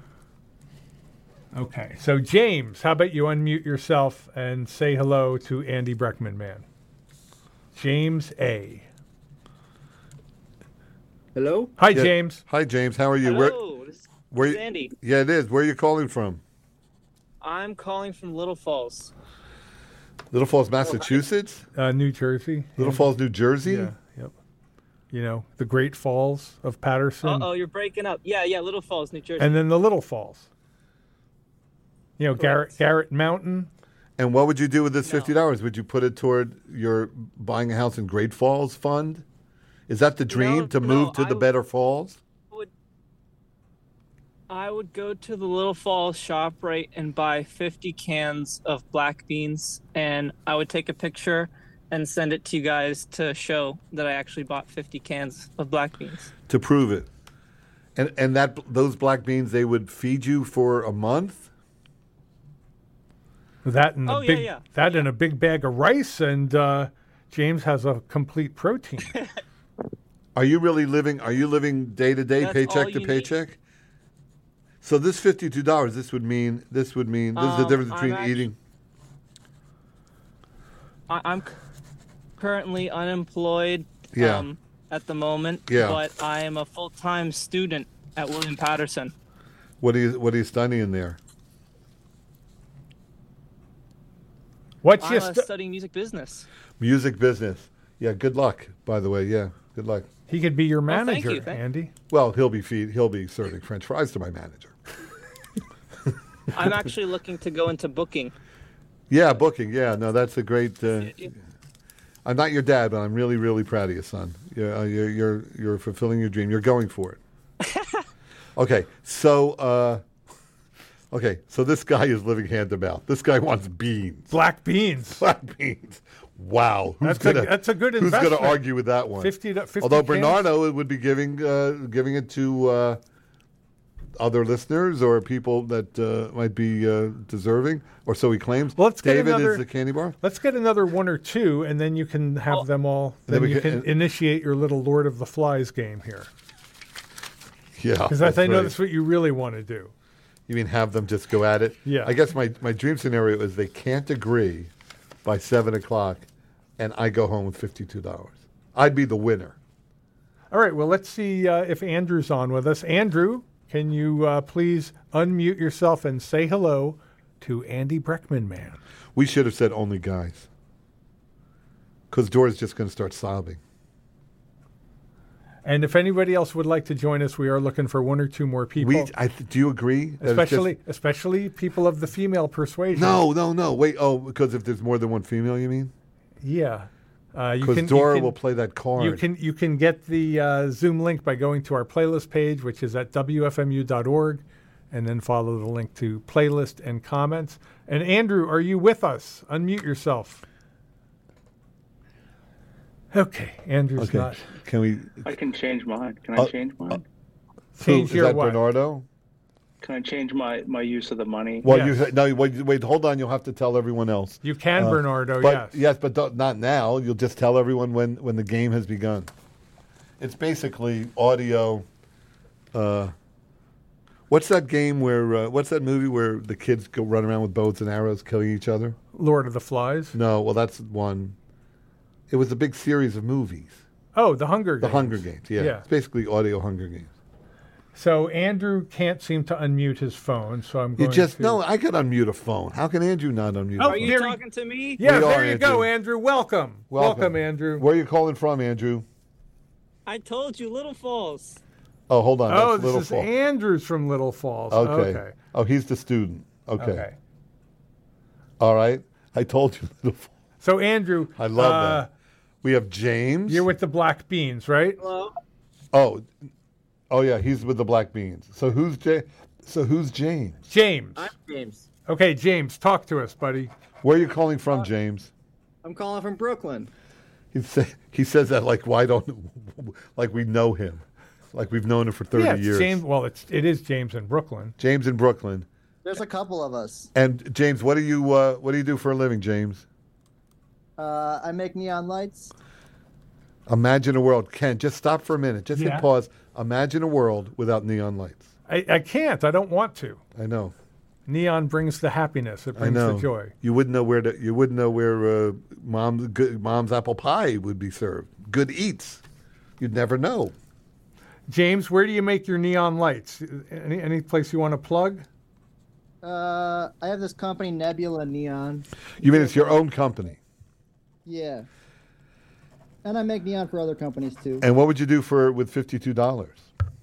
Speaker 1: Okay, so James, how about you unmute yourself and say hello to Andy Breckman, man. James A.
Speaker 8: Hello?
Speaker 1: Hi,
Speaker 2: Yeah.
Speaker 1: James.
Speaker 2: Hi, James. How are you? Where,
Speaker 8: Hello, this
Speaker 2: where
Speaker 8: is
Speaker 2: you-
Speaker 8: Andy.
Speaker 2: Yeah, it is. Where are you calling from?
Speaker 8: I'm calling from Little Falls.
Speaker 2: Little Falls, Massachusetts?
Speaker 1: Uh, New Jersey.
Speaker 2: Little Falls, New Jersey?
Speaker 1: Yeah. Yep. You know, the Great Falls of Patterson.
Speaker 8: Uh oh, you're breaking up. Yeah, yeah, Little Falls, New Jersey.
Speaker 1: And then the Little Falls. You know, Garrett
Speaker 8: Correct.
Speaker 1: Garrett Mountain.
Speaker 2: And what would you do with this
Speaker 8: No.
Speaker 2: fifty dollars? Would you put it toward your buying a house in Great Falls fund? Is that the dream
Speaker 8: No,
Speaker 2: to
Speaker 8: no,
Speaker 2: move to
Speaker 8: I
Speaker 2: the
Speaker 8: would-
Speaker 2: better falls?
Speaker 8: I would go to the Little Falls ShopRite and buy fifty cans of black beans, and I would take a picture and send it to you guys to show that I actually bought fifty cans of black beans.
Speaker 2: To prove it. And and that those black beans, they would feed you for a month?
Speaker 1: That and a
Speaker 8: Oh, yeah,
Speaker 1: big
Speaker 8: yeah.
Speaker 1: that and a big bag of rice, and uh, James has a complete protein.
Speaker 2: Are you really living are you living day to day,
Speaker 8: That's
Speaker 2: paycheck
Speaker 8: all
Speaker 2: to
Speaker 8: you
Speaker 2: paycheck? So this fifty-two dollars, this would mean this would mean this is the
Speaker 8: Um,
Speaker 2: difference
Speaker 8: I'm
Speaker 2: between
Speaker 8: actu-
Speaker 2: eating.
Speaker 8: I, I'm c- currently unemployed
Speaker 2: Yeah.
Speaker 8: um, at the moment,
Speaker 2: Yeah.
Speaker 8: but I am a full-time student at William Patterson.
Speaker 2: What are you what are you studying there?
Speaker 1: What's
Speaker 8: I'm
Speaker 1: your
Speaker 8: uh,
Speaker 1: stu-
Speaker 8: studying music business.
Speaker 2: Music business. Yeah, good luck, by the way. Yeah, good luck.
Speaker 1: He could be your
Speaker 8: Oh, thank
Speaker 1: manager,
Speaker 8: you, thank-
Speaker 1: Andy.
Speaker 2: Well, he'll be feed he'll be serving French fries to my manager.
Speaker 8: I'm actually looking to go into booking.
Speaker 2: Yeah, booking. Yeah, no, that's a great. Uh, I'm not your dad, but I'm really, really proud of you, son. You're uh, you're, you're you're fulfilling your dream. You're going for it. Okay, so uh, okay, so this guy is living hand to mouth. This guy wants beans,
Speaker 1: Black beans.
Speaker 2: black beans. Wow, who's
Speaker 1: That's a-
Speaker 2: gonna
Speaker 1: that's a good
Speaker 2: who's gonna
Speaker 1: investment.
Speaker 2: argue with that one?
Speaker 1: fifty, to- fifty
Speaker 2: Although
Speaker 1: cans?
Speaker 2: Bernardo would be giving uh, giving it to uh, other listeners or people that uh, might be uh, deserving, or so he claims.
Speaker 1: Well, let's get
Speaker 2: David
Speaker 1: another-
Speaker 2: is the candy bar.
Speaker 1: Let's get another one or two, and then you can have
Speaker 8: Oh.
Speaker 1: them all.
Speaker 2: Then
Speaker 1: Then
Speaker 2: we
Speaker 1: you
Speaker 2: can-
Speaker 1: can initiate your little Lord of the Flies game here.
Speaker 2: Yeah,
Speaker 1: Because
Speaker 2: that's
Speaker 1: I know
Speaker 2: right.
Speaker 1: that's what you really want to do.
Speaker 2: You mean have them just go at it?
Speaker 1: Yeah.
Speaker 2: I guess my, my dream scenario is they can't agree by seven o'clock, and I go home with fifty-two dollars. I'd be the winner.
Speaker 1: All right, well, let's see uh, if Andrew's on with us. Andrew, can you uh, please unmute yourself and say hello to Andy Breckman, man?
Speaker 2: We should have said only guys. Because Dora's just going to start sobbing.
Speaker 1: And if anybody else would like to join us, we are looking for one or two more people.
Speaker 2: We, I, th- do you agree? that it's
Speaker 1: especially,
Speaker 2: just-
Speaker 1: especially people of the female persuasion.
Speaker 2: no, no, no. Wait. Oh, because if there's more than one female, you mean?
Speaker 1: Yeah. Uh, you
Speaker 2: Because
Speaker 1: can- you
Speaker 2: Dora
Speaker 1: can-
Speaker 2: will play that card.
Speaker 1: You can you can get the uh, Zoom link by going to our playlist page, which is at w f m u dot org, and then follow the link to playlist and comments. And Andrew, are you with us? Unmute yourself. Okay, Andrew's
Speaker 2: Okay.
Speaker 1: not.
Speaker 2: Can we?
Speaker 3: I can change mine. Can
Speaker 2: Uh,
Speaker 3: I change mine?
Speaker 1: Change
Speaker 2: who,
Speaker 1: your
Speaker 2: is that
Speaker 1: what?
Speaker 2: Bernardo?
Speaker 3: Can I change my, my use of the money?
Speaker 2: Well,
Speaker 1: Yes.
Speaker 2: you no. Wait, wait, hold on. You'll have to tell everyone else.
Speaker 1: You can,
Speaker 2: Uh,
Speaker 1: Bernardo.
Speaker 2: But
Speaker 1: yes.
Speaker 2: but don't, not now. You'll just tell everyone when, when the game has begun. It's basically audio. Uh, what's that game where? Uh, what's that movie where the kids go run around with bows and arrows, killing each other?
Speaker 1: Lord of the Flies.
Speaker 2: No, well that's one. It was a big series of movies.
Speaker 1: Oh, the Hunger
Speaker 2: The
Speaker 1: Games.
Speaker 2: Hunger Games. Yeah,
Speaker 1: Yeah.
Speaker 2: it's basically audio Hunger Games.
Speaker 1: So Andrew can't seem to unmute his phone, so I'm
Speaker 2: You
Speaker 1: going
Speaker 2: just
Speaker 1: to.
Speaker 2: no. I could unmute a phone. How can Andrew not unmute?
Speaker 1: Oh,
Speaker 2: a
Speaker 8: Are
Speaker 2: phone?
Speaker 8: you
Speaker 1: Here we-
Speaker 8: talking to me?
Speaker 1: Yeah,
Speaker 2: We
Speaker 1: there
Speaker 2: are,
Speaker 1: you go,
Speaker 2: Andrew.
Speaker 1: Andrew. Welcome. Welcome, Andrew.
Speaker 2: Where are you calling from, Andrew?
Speaker 8: I told you, Little Falls.
Speaker 2: Oh, hold on.
Speaker 1: Oh,
Speaker 2: That's
Speaker 1: this
Speaker 2: Little
Speaker 1: is
Speaker 2: Falls.
Speaker 1: Andrew's from Little Falls.
Speaker 2: Okay.
Speaker 1: Okay.
Speaker 2: Oh, he's the student. Okay.
Speaker 1: Okay.
Speaker 2: All right. I told you, Little Falls.
Speaker 1: So Andrew,
Speaker 2: I love
Speaker 1: uh,
Speaker 2: that. We have James.
Speaker 1: You're with the black beans, right?
Speaker 8: Hello.
Speaker 2: Oh, oh yeah, he's with the black beans. So who's J- So who's James?
Speaker 1: James.
Speaker 8: I'm James.
Speaker 1: Okay, James, talk to us, buddy.
Speaker 2: Where are you calling from, James?
Speaker 9: I'm calling from Brooklyn.
Speaker 2: He say, he says that like why don't like we know him, like we've known him for thirty
Speaker 1: yeah, it's
Speaker 2: years.
Speaker 1: James. Well, it's it is James in Brooklyn.
Speaker 2: James in Brooklyn.
Speaker 9: There's a couple of us.
Speaker 2: And James, what do you uh, what do you do for a living, James?
Speaker 9: Uh, I make neon lights.
Speaker 2: Imagine a world. Ken, just stop for a minute. Just
Speaker 1: Yeah.
Speaker 2: hit pause. Imagine a world without neon lights.
Speaker 1: I, I can't. I don't want to.
Speaker 2: I know.
Speaker 1: Neon brings the happiness. It
Speaker 2: I
Speaker 1: brings
Speaker 2: know.
Speaker 1: the joy.
Speaker 2: You wouldn't know where to, you wouldn't know where uh, mom's good, mom's apple pie would be served. Good eats. You'd never know.
Speaker 1: James, where do you make your neon lights? Any any place you want to plug?
Speaker 9: Uh, I have this company, Nebula Neon.
Speaker 2: You mean it's your own company?
Speaker 9: Yeah. And I make neon for other companies too.
Speaker 2: And what would you do for with fifty-two dollars?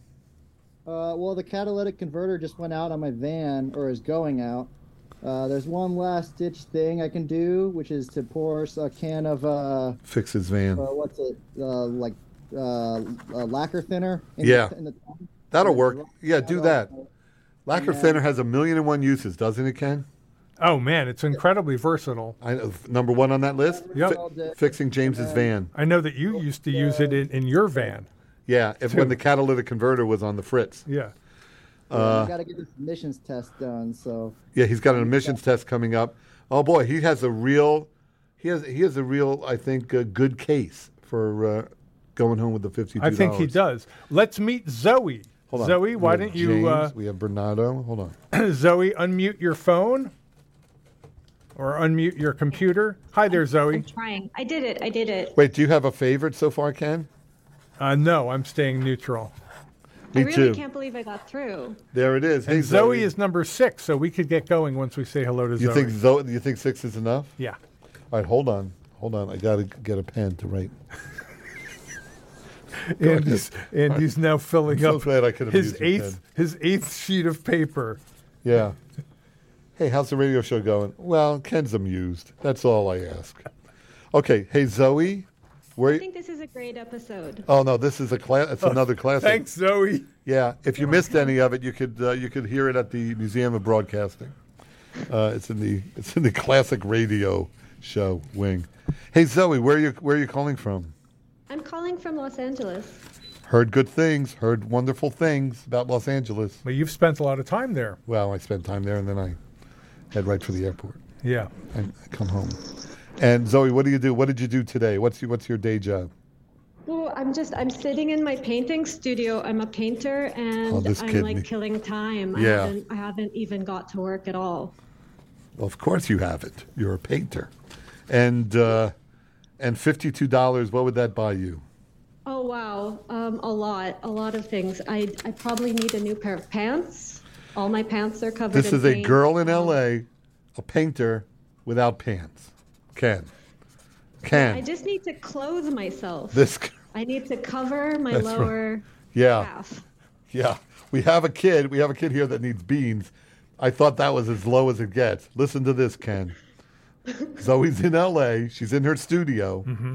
Speaker 9: Uh, well, the catalytic converter just went out on my van, or is going out. Uh, there's one last ditch thing I can do, which is to pour a can of uh,
Speaker 2: Fix his van.
Speaker 9: uh what's it, uh, like uh, uh, lacquer thinner. In
Speaker 2: Yeah.
Speaker 9: The, in the
Speaker 2: That'll work. Yeah, do that. Lacquer
Speaker 9: Yeah.
Speaker 2: thinner has a million and one uses, doesn't it, Ken?
Speaker 1: Oh man, it's incredibly versatile.
Speaker 2: I know, number one on that list.
Speaker 1: Yep.
Speaker 2: Fi- fixing James's van.
Speaker 1: I know that you used to use it in, in your van.
Speaker 2: Yeah, if when the catalytic converter was on the fritz.
Speaker 1: Yeah.
Speaker 2: Uh,
Speaker 9: I got to get this emissions test done. So
Speaker 2: Yeah, he's got an emissions test coming up. Oh boy, he has a real, he has he has a real, I think, a good case for uh, going home with the fifty-two dollars.
Speaker 1: I think he does. Let's meet Zoe.
Speaker 2: Hold on.
Speaker 1: Zoe, why
Speaker 2: We have
Speaker 1: don't you, uh,
Speaker 2: James, we have Bernardo. Hold on.
Speaker 1: Zoe, unmute your phone or unmute your computer. Hi there, Zoe.
Speaker 10: I'm trying. I did it. I did it.
Speaker 2: Wait, do you have a favorite so far, Ken?
Speaker 1: Uh, no, I'm staying neutral.
Speaker 2: Me
Speaker 10: I really
Speaker 2: too.
Speaker 10: can't believe I got through.
Speaker 2: There it is. Hey,
Speaker 1: And Zoe is number six, so we could get going once we say hello to
Speaker 2: You
Speaker 1: Zoe.
Speaker 2: think Zoe? You think six is enough?
Speaker 1: Yeah.
Speaker 2: All right, hold on, hold on. I got to get a pen to write.
Speaker 1: Andy's, Andy's now filling
Speaker 2: I'm so
Speaker 1: up
Speaker 2: glad I could have
Speaker 1: his
Speaker 2: used your
Speaker 1: eighth his eighth sheet of paper.
Speaker 2: Yeah. Hey, how's the radio show going? Well, Ken's amused. That's all I ask. Okay. Hey, Zoe, where?
Speaker 10: I think this is a great episode.
Speaker 2: Oh no, this is a class. It's another classic.
Speaker 1: Thanks, Zoe.
Speaker 2: Yeah. If you missed any of it, you could uh, you could hear it at the Museum of Broadcasting. Uh, it's in the it's in the classic radio show wing. Hey, Zoe, where are you where are you calling from?
Speaker 10: I'm calling from Los Angeles.
Speaker 2: Heard good things. Heard wonderful things about Los Angeles.
Speaker 1: Well, you've spent a lot of time there.
Speaker 2: Well, I spent time there, and then I head right for the airport.
Speaker 1: Yeah.
Speaker 2: And I come home. And Zoe, what do you do? What did you do today? What's your, what's your day job?
Speaker 10: Well, I'm just I'm sitting in my painting studio. I'm a painter, and
Speaker 2: Oh, this
Speaker 10: I'm
Speaker 2: kid
Speaker 10: like
Speaker 2: me.
Speaker 10: killing time. I
Speaker 2: Yeah.
Speaker 10: haven't I haven't even got to work at all.
Speaker 2: Well, of course you haven't. You're a painter. And uh, and fifty-two dollars, what would that buy you?
Speaker 10: Oh wow, um, a lot, a lot of things. I I probably need a new pair of pants. All my pants are covered.
Speaker 2: This
Speaker 10: in
Speaker 2: is a
Speaker 10: paint.
Speaker 2: girl in L A, a painter without pants. Ken. Ken.
Speaker 10: I just need to clothe myself.
Speaker 2: This.
Speaker 10: I need to cover my
Speaker 2: That's right.
Speaker 10: lower
Speaker 2: Yeah.
Speaker 10: half.
Speaker 2: Yeah. We have a kid. We have a kid here that needs beans. I thought that was as low as it gets. Listen to this, Ken. Zoe's in L A. She's in her studio.
Speaker 1: Mm-hmm.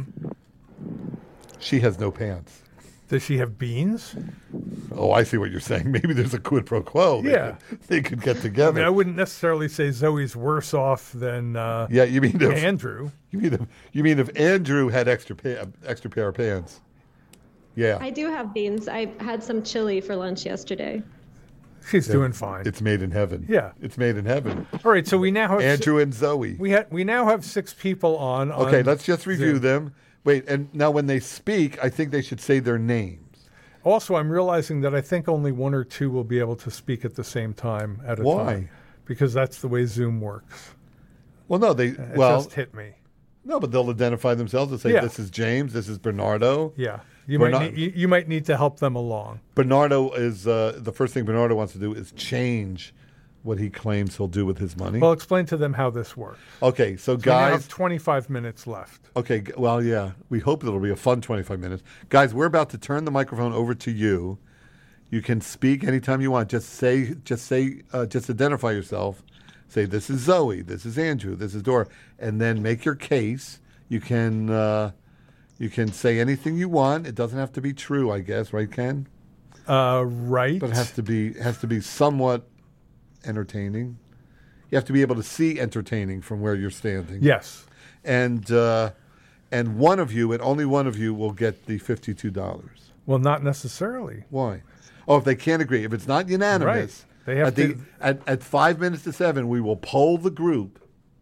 Speaker 2: She has no pants.
Speaker 1: Does she have beans?
Speaker 2: Oh, I see what you're saying. Maybe there's a quid pro quo. They
Speaker 1: Yeah.
Speaker 2: could- they could get
Speaker 1: I
Speaker 2: together.
Speaker 1: mean, I wouldn't necessarily say Zoe's worse off than uh,
Speaker 2: Yeah, you mean if,
Speaker 1: Andrew.
Speaker 2: You mean if you mean if Andrew had extra pa- extra pair of pants? Yeah,
Speaker 10: I do have beans. I had some chili for lunch yesterday.
Speaker 1: She's
Speaker 2: Yeah.
Speaker 1: doing fine.
Speaker 2: It's made in heaven.
Speaker 1: Yeah.
Speaker 2: It's made in heaven.
Speaker 1: All right, so we now have
Speaker 2: Andrew and Zoe.
Speaker 1: We had we now have six people on.
Speaker 2: Okay,
Speaker 1: on
Speaker 2: let's just review
Speaker 1: Zoom.
Speaker 2: them. Wait, and now when they speak, I think they should say their names.
Speaker 1: Also, I'm realizing that I think only one or two will be able to speak at the same time at a
Speaker 2: Why?
Speaker 1: time. Because that's the way Zoom works.
Speaker 2: Well, no, they
Speaker 1: It
Speaker 2: well
Speaker 1: just hit me.
Speaker 2: no, but they'll identify themselves and say,
Speaker 1: Yeah.
Speaker 2: "This is James. This is Bernardo."
Speaker 1: Yeah, you
Speaker 2: We're
Speaker 1: might
Speaker 2: not-
Speaker 1: need, you, you might need to help them along.
Speaker 2: Bernardo is uh, the first thing Bernardo wants to do is change what he claims he'll do with his money.
Speaker 1: Well, explain to them how this works.
Speaker 2: okay, so
Speaker 1: So we now
Speaker 2: guys,
Speaker 1: have twenty-five minutes left.
Speaker 2: okay, g- well, yeah, we hope it'll be a fun twenty-five minutes, guys. We're about to turn the microphone over to you. You can speak anytime you want. Just say, just say, uh, just identify yourself. Say, this is Zoe, this is Andrew, this is Dora, and then make your case. You can, uh, you can say anything you want. It doesn't have to be true, I guess, right, Ken?
Speaker 1: Uh, right.
Speaker 2: But it has to be has to be somewhat entertaining. You have to be able to see entertaining from where you're standing.
Speaker 1: Yes.
Speaker 2: And uh, and one of you, and only one of you, will get the fifty-two dollars.
Speaker 1: Well, not necessarily.
Speaker 2: Why? Oh, if they can't agree, if it's not unanimous,
Speaker 1: Right. They have
Speaker 2: at, the,
Speaker 1: to-
Speaker 2: at at five minutes to seven, we will poll the group.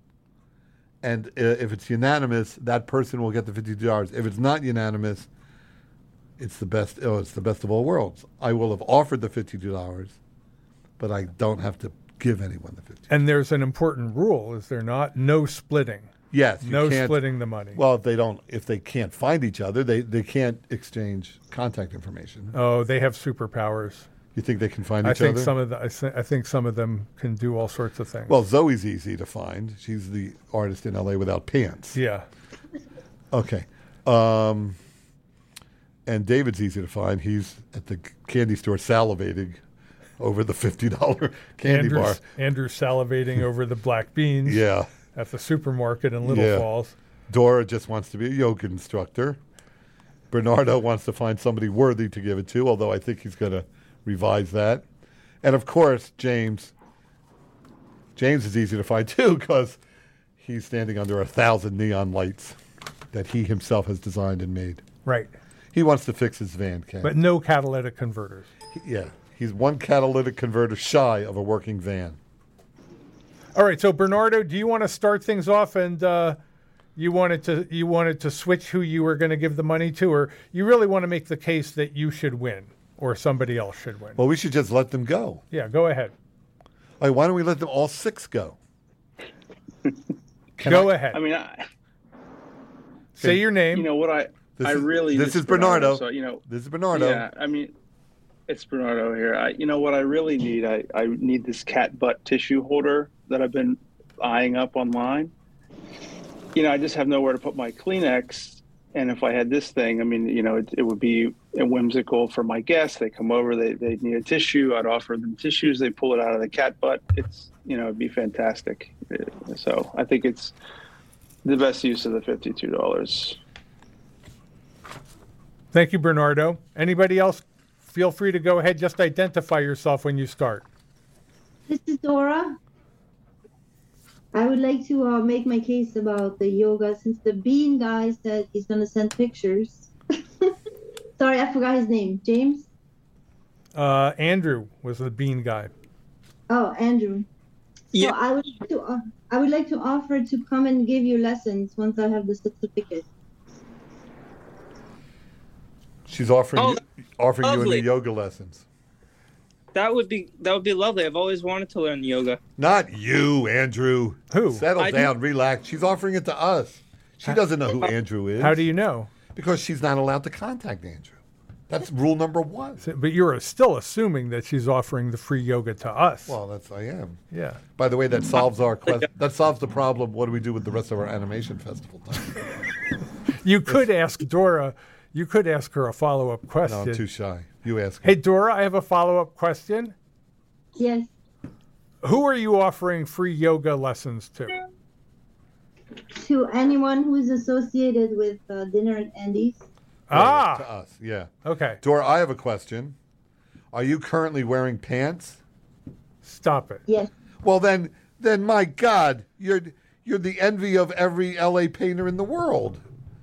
Speaker 2: And uh, if it's unanimous, that person will get the fifty-two dollars. If it's not unanimous, it's the best. Oh, it's the best of all worlds. I will have offered the fifty-two dollars, but I don't have to give anyone the fifty.
Speaker 1: And there's an important rule, is there not? No splitting.
Speaker 2: Yes, you
Speaker 1: No
Speaker 2: can't-
Speaker 1: splitting the money.
Speaker 2: Well, if they don't, if they can't find each other, they they can't exchange contact information.
Speaker 1: Oh, they have superpowers.
Speaker 2: You think they can find
Speaker 1: I
Speaker 2: each
Speaker 1: think
Speaker 2: other?
Speaker 1: some of the, I, th- I think some of them can do all sorts of things.
Speaker 2: Well, Zoe's easy to find. She's the artist in L A without pants.
Speaker 1: Yeah.
Speaker 2: Okay. Um, and David's easy to find. He's at the candy store salivating over the fifty dollars candy
Speaker 1: Andrew's,
Speaker 2: bar.
Speaker 1: Andrew's salivating over the black beans.
Speaker 2: Yeah.
Speaker 1: At the supermarket in Little
Speaker 2: Yeah.
Speaker 1: Falls.
Speaker 2: Dora just wants to be a yoga instructor. Bernardo wants to find somebody worthy to give it to, although I think he's going to revise that. And of course, James. James is easy to find too because he's standing under a thousand neon lights that he himself has designed and made.
Speaker 1: Right.
Speaker 2: He wants to fix his van, Ken.
Speaker 1: But no catalytic converters.
Speaker 2: He- yeah, he's one catalytic converter shy of a working van.
Speaker 1: All right, so Bernardo, do you want to start things off, and uh, you wanted to you wanted to switch who you were going to give the money to, or you really want to make the case that you should win or somebody else should win?
Speaker 2: Well, we should just let them go.
Speaker 1: Yeah, go ahead.
Speaker 2: Like, why don't we let them all six go?
Speaker 1: Go ahead.
Speaker 3: I mean, I,
Speaker 1: Say your name.
Speaker 3: you know what I
Speaker 2: This
Speaker 3: I
Speaker 2: is-
Speaker 3: really
Speaker 2: this is Bernardo.
Speaker 3: So you know,
Speaker 2: This is Bernardo.
Speaker 3: Yeah, I mean, it's Bernardo here. I, you know what I really need? I, I need this cat butt tissue holder that I've been eyeing up online. You know, I just have nowhere to put my Kleenex, and if I had this thing, I mean, you know, it, it would be whimsical for my guests. They come over, they they need a tissue. I'd offer them tissues. They pull it out of the cat butt. It's you know, it'd be fantastic. So I think it's the best use of the fifty-two dollars.
Speaker 1: Thank you, Bernardo. Anybody else? Feel free to go ahead. Just identify yourself when you start.
Speaker 7: This is Dora. I would like to uh, make my case about the yoga since the Bean guy said he's going to send pictures. Sorry, I forgot his name. James?
Speaker 1: Uh, Andrew was the bean guy.
Speaker 7: Oh, Andrew.
Speaker 8: Yeah.
Speaker 7: So I would like to, uh, I would like to offer to come and give you lessons once I have the certificate.
Speaker 2: She's offering
Speaker 8: Oh,
Speaker 2: you, offering you
Speaker 8: lovely.
Speaker 2: any yoga lessons.
Speaker 8: That would be that would be lovely. I've always wanted to learn yoga.
Speaker 2: Not you, Andrew.
Speaker 1: Who?
Speaker 2: Settle
Speaker 8: I
Speaker 2: down, relax. She's offering it to us. She doesn't know who Andrew is.
Speaker 1: How do you know?
Speaker 2: Because she's not allowed to contact Andrew. That's rule number one.
Speaker 1: So- But you're still assuming that she's offering the free yoga to us.
Speaker 2: Well, that's I am.
Speaker 1: Yeah.
Speaker 2: By the way, that solves our quest- that solves the problem. What do we do with the rest of our animation festival time?
Speaker 1: You could ask Dora. You could ask her a follow-up
Speaker 2: No,
Speaker 1: question.
Speaker 2: I'm too shy. You ask.
Speaker 1: Hey,
Speaker 2: her.
Speaker 1: Dora, I have a follow-up question.
Speaker 7: Yes.
Speaker 1: Who are you offering free yoga lessons to?
Speaker 7: To anyone who is associated with uh, Dinner at Andy's.
Speaker 2: to
Speaker 1: Ah,
Speaker 2: us, yeah.
Speaker 1: okay.
Speaker 2: Dora, I have a question. Are you currently wearing pants?
Speaker 1: Stop it.
Speaker 7: Yes.
Speaker 2: Well, then, then my God, you're you're the envy of every L A painter in the world.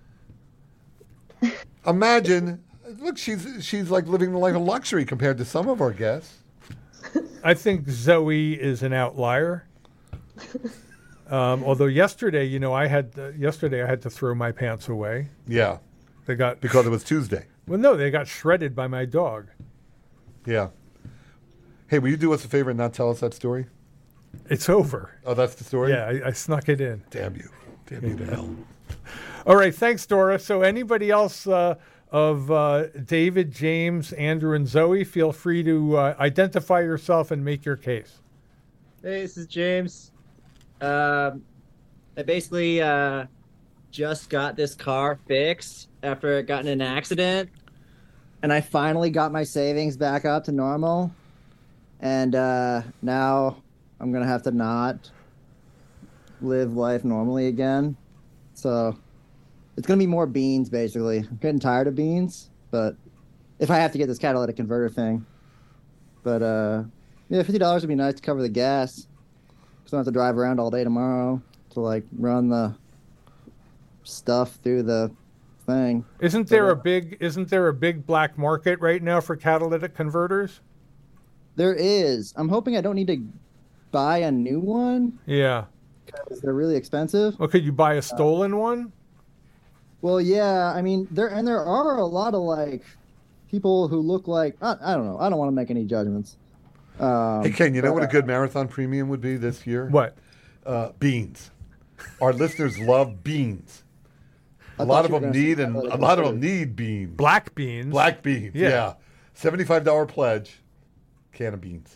Speaker 2: Imagine, look, she's she's like living the life of luxury compared to some of our guests.
Speaker 1: I think Zoe is an outlier. Um, although yesterday, you know, I had uh, yesterday I had to throw my pants away.
Speaker 2: Yeah,
Speaker 1: They got
Speaker 2: because it was Tuesday.
Speaker 1: well, no, they got shredded by my dog.
Speaker 2: Yeah. Hey, will you do us a favor and not tell us that story?
Speaker 1: It's over.
Speaker 2: Oh, that's the story?
Speaker 1: Yeah, I, I snuck it in.
Speaker 2: Damn you. Damn you to hell.
Speaker 1: All right, thanks, Dora. So, anybody else uh, of uh, David, James, Andrew, and Zoe, feel free to uh, identify yourself and make your case.
Speaker 11: Hey, this is James. Um, I basically uh, just got this car fixed after it got in an accident.
Speaker 9: And I finally got my savings back up to normal. And uh, now I'm going to have to not live life normally again. So it's going to be more beans, basically. I'm getting tired of beans, but if I have to get this catalytic converter thing. But uh, yeah, fifty dollars would be nice to cover the gas. Because I don't have to drive around all day tomorrow to like run the stuff through the thing.
Speaker 1: Isn't there a big isn't there a big black market right now for catalytic converters?
Speaker 9: There is. I'm hoping I don't need to buy a new one
Speaker 1: Yeah.
Speaker 9: because they're really expensive.
Speaker 1: Well, could you buy a stolen one?
Speaker 9: Well, yeah. I mean, there and there are a lot of like people who look like I, I don't know. I don't want to make any judgments. Um,
Speaker 2: Hey, Ken, you know
Speaker 9: but,
Speaker 2: what a
Speaker 9: uh,
Speaker 2: good marathon premium would be this year?
Speaker 1: What?
Speaker 2: Uh, beans. Our listeners love beans.
Speaker 9: I
Speaker 2: A lot
Speaker 9: thought
Speaker 2: of
Speaker 9: you were
Speaker 2: them
Speaker 9: gonna say
Speaker 2: need and
Speaker 9: catalytic
Speaker 2: a lot of them
Speaker 9: converter.
Speaker 2: need beans.
Speaker 1: Black beans.
Speaker 2: Black beans.
Speaker 1: Yeah.
Speaker 2: Yeah. seventy-five dollars pledge. Can of beans.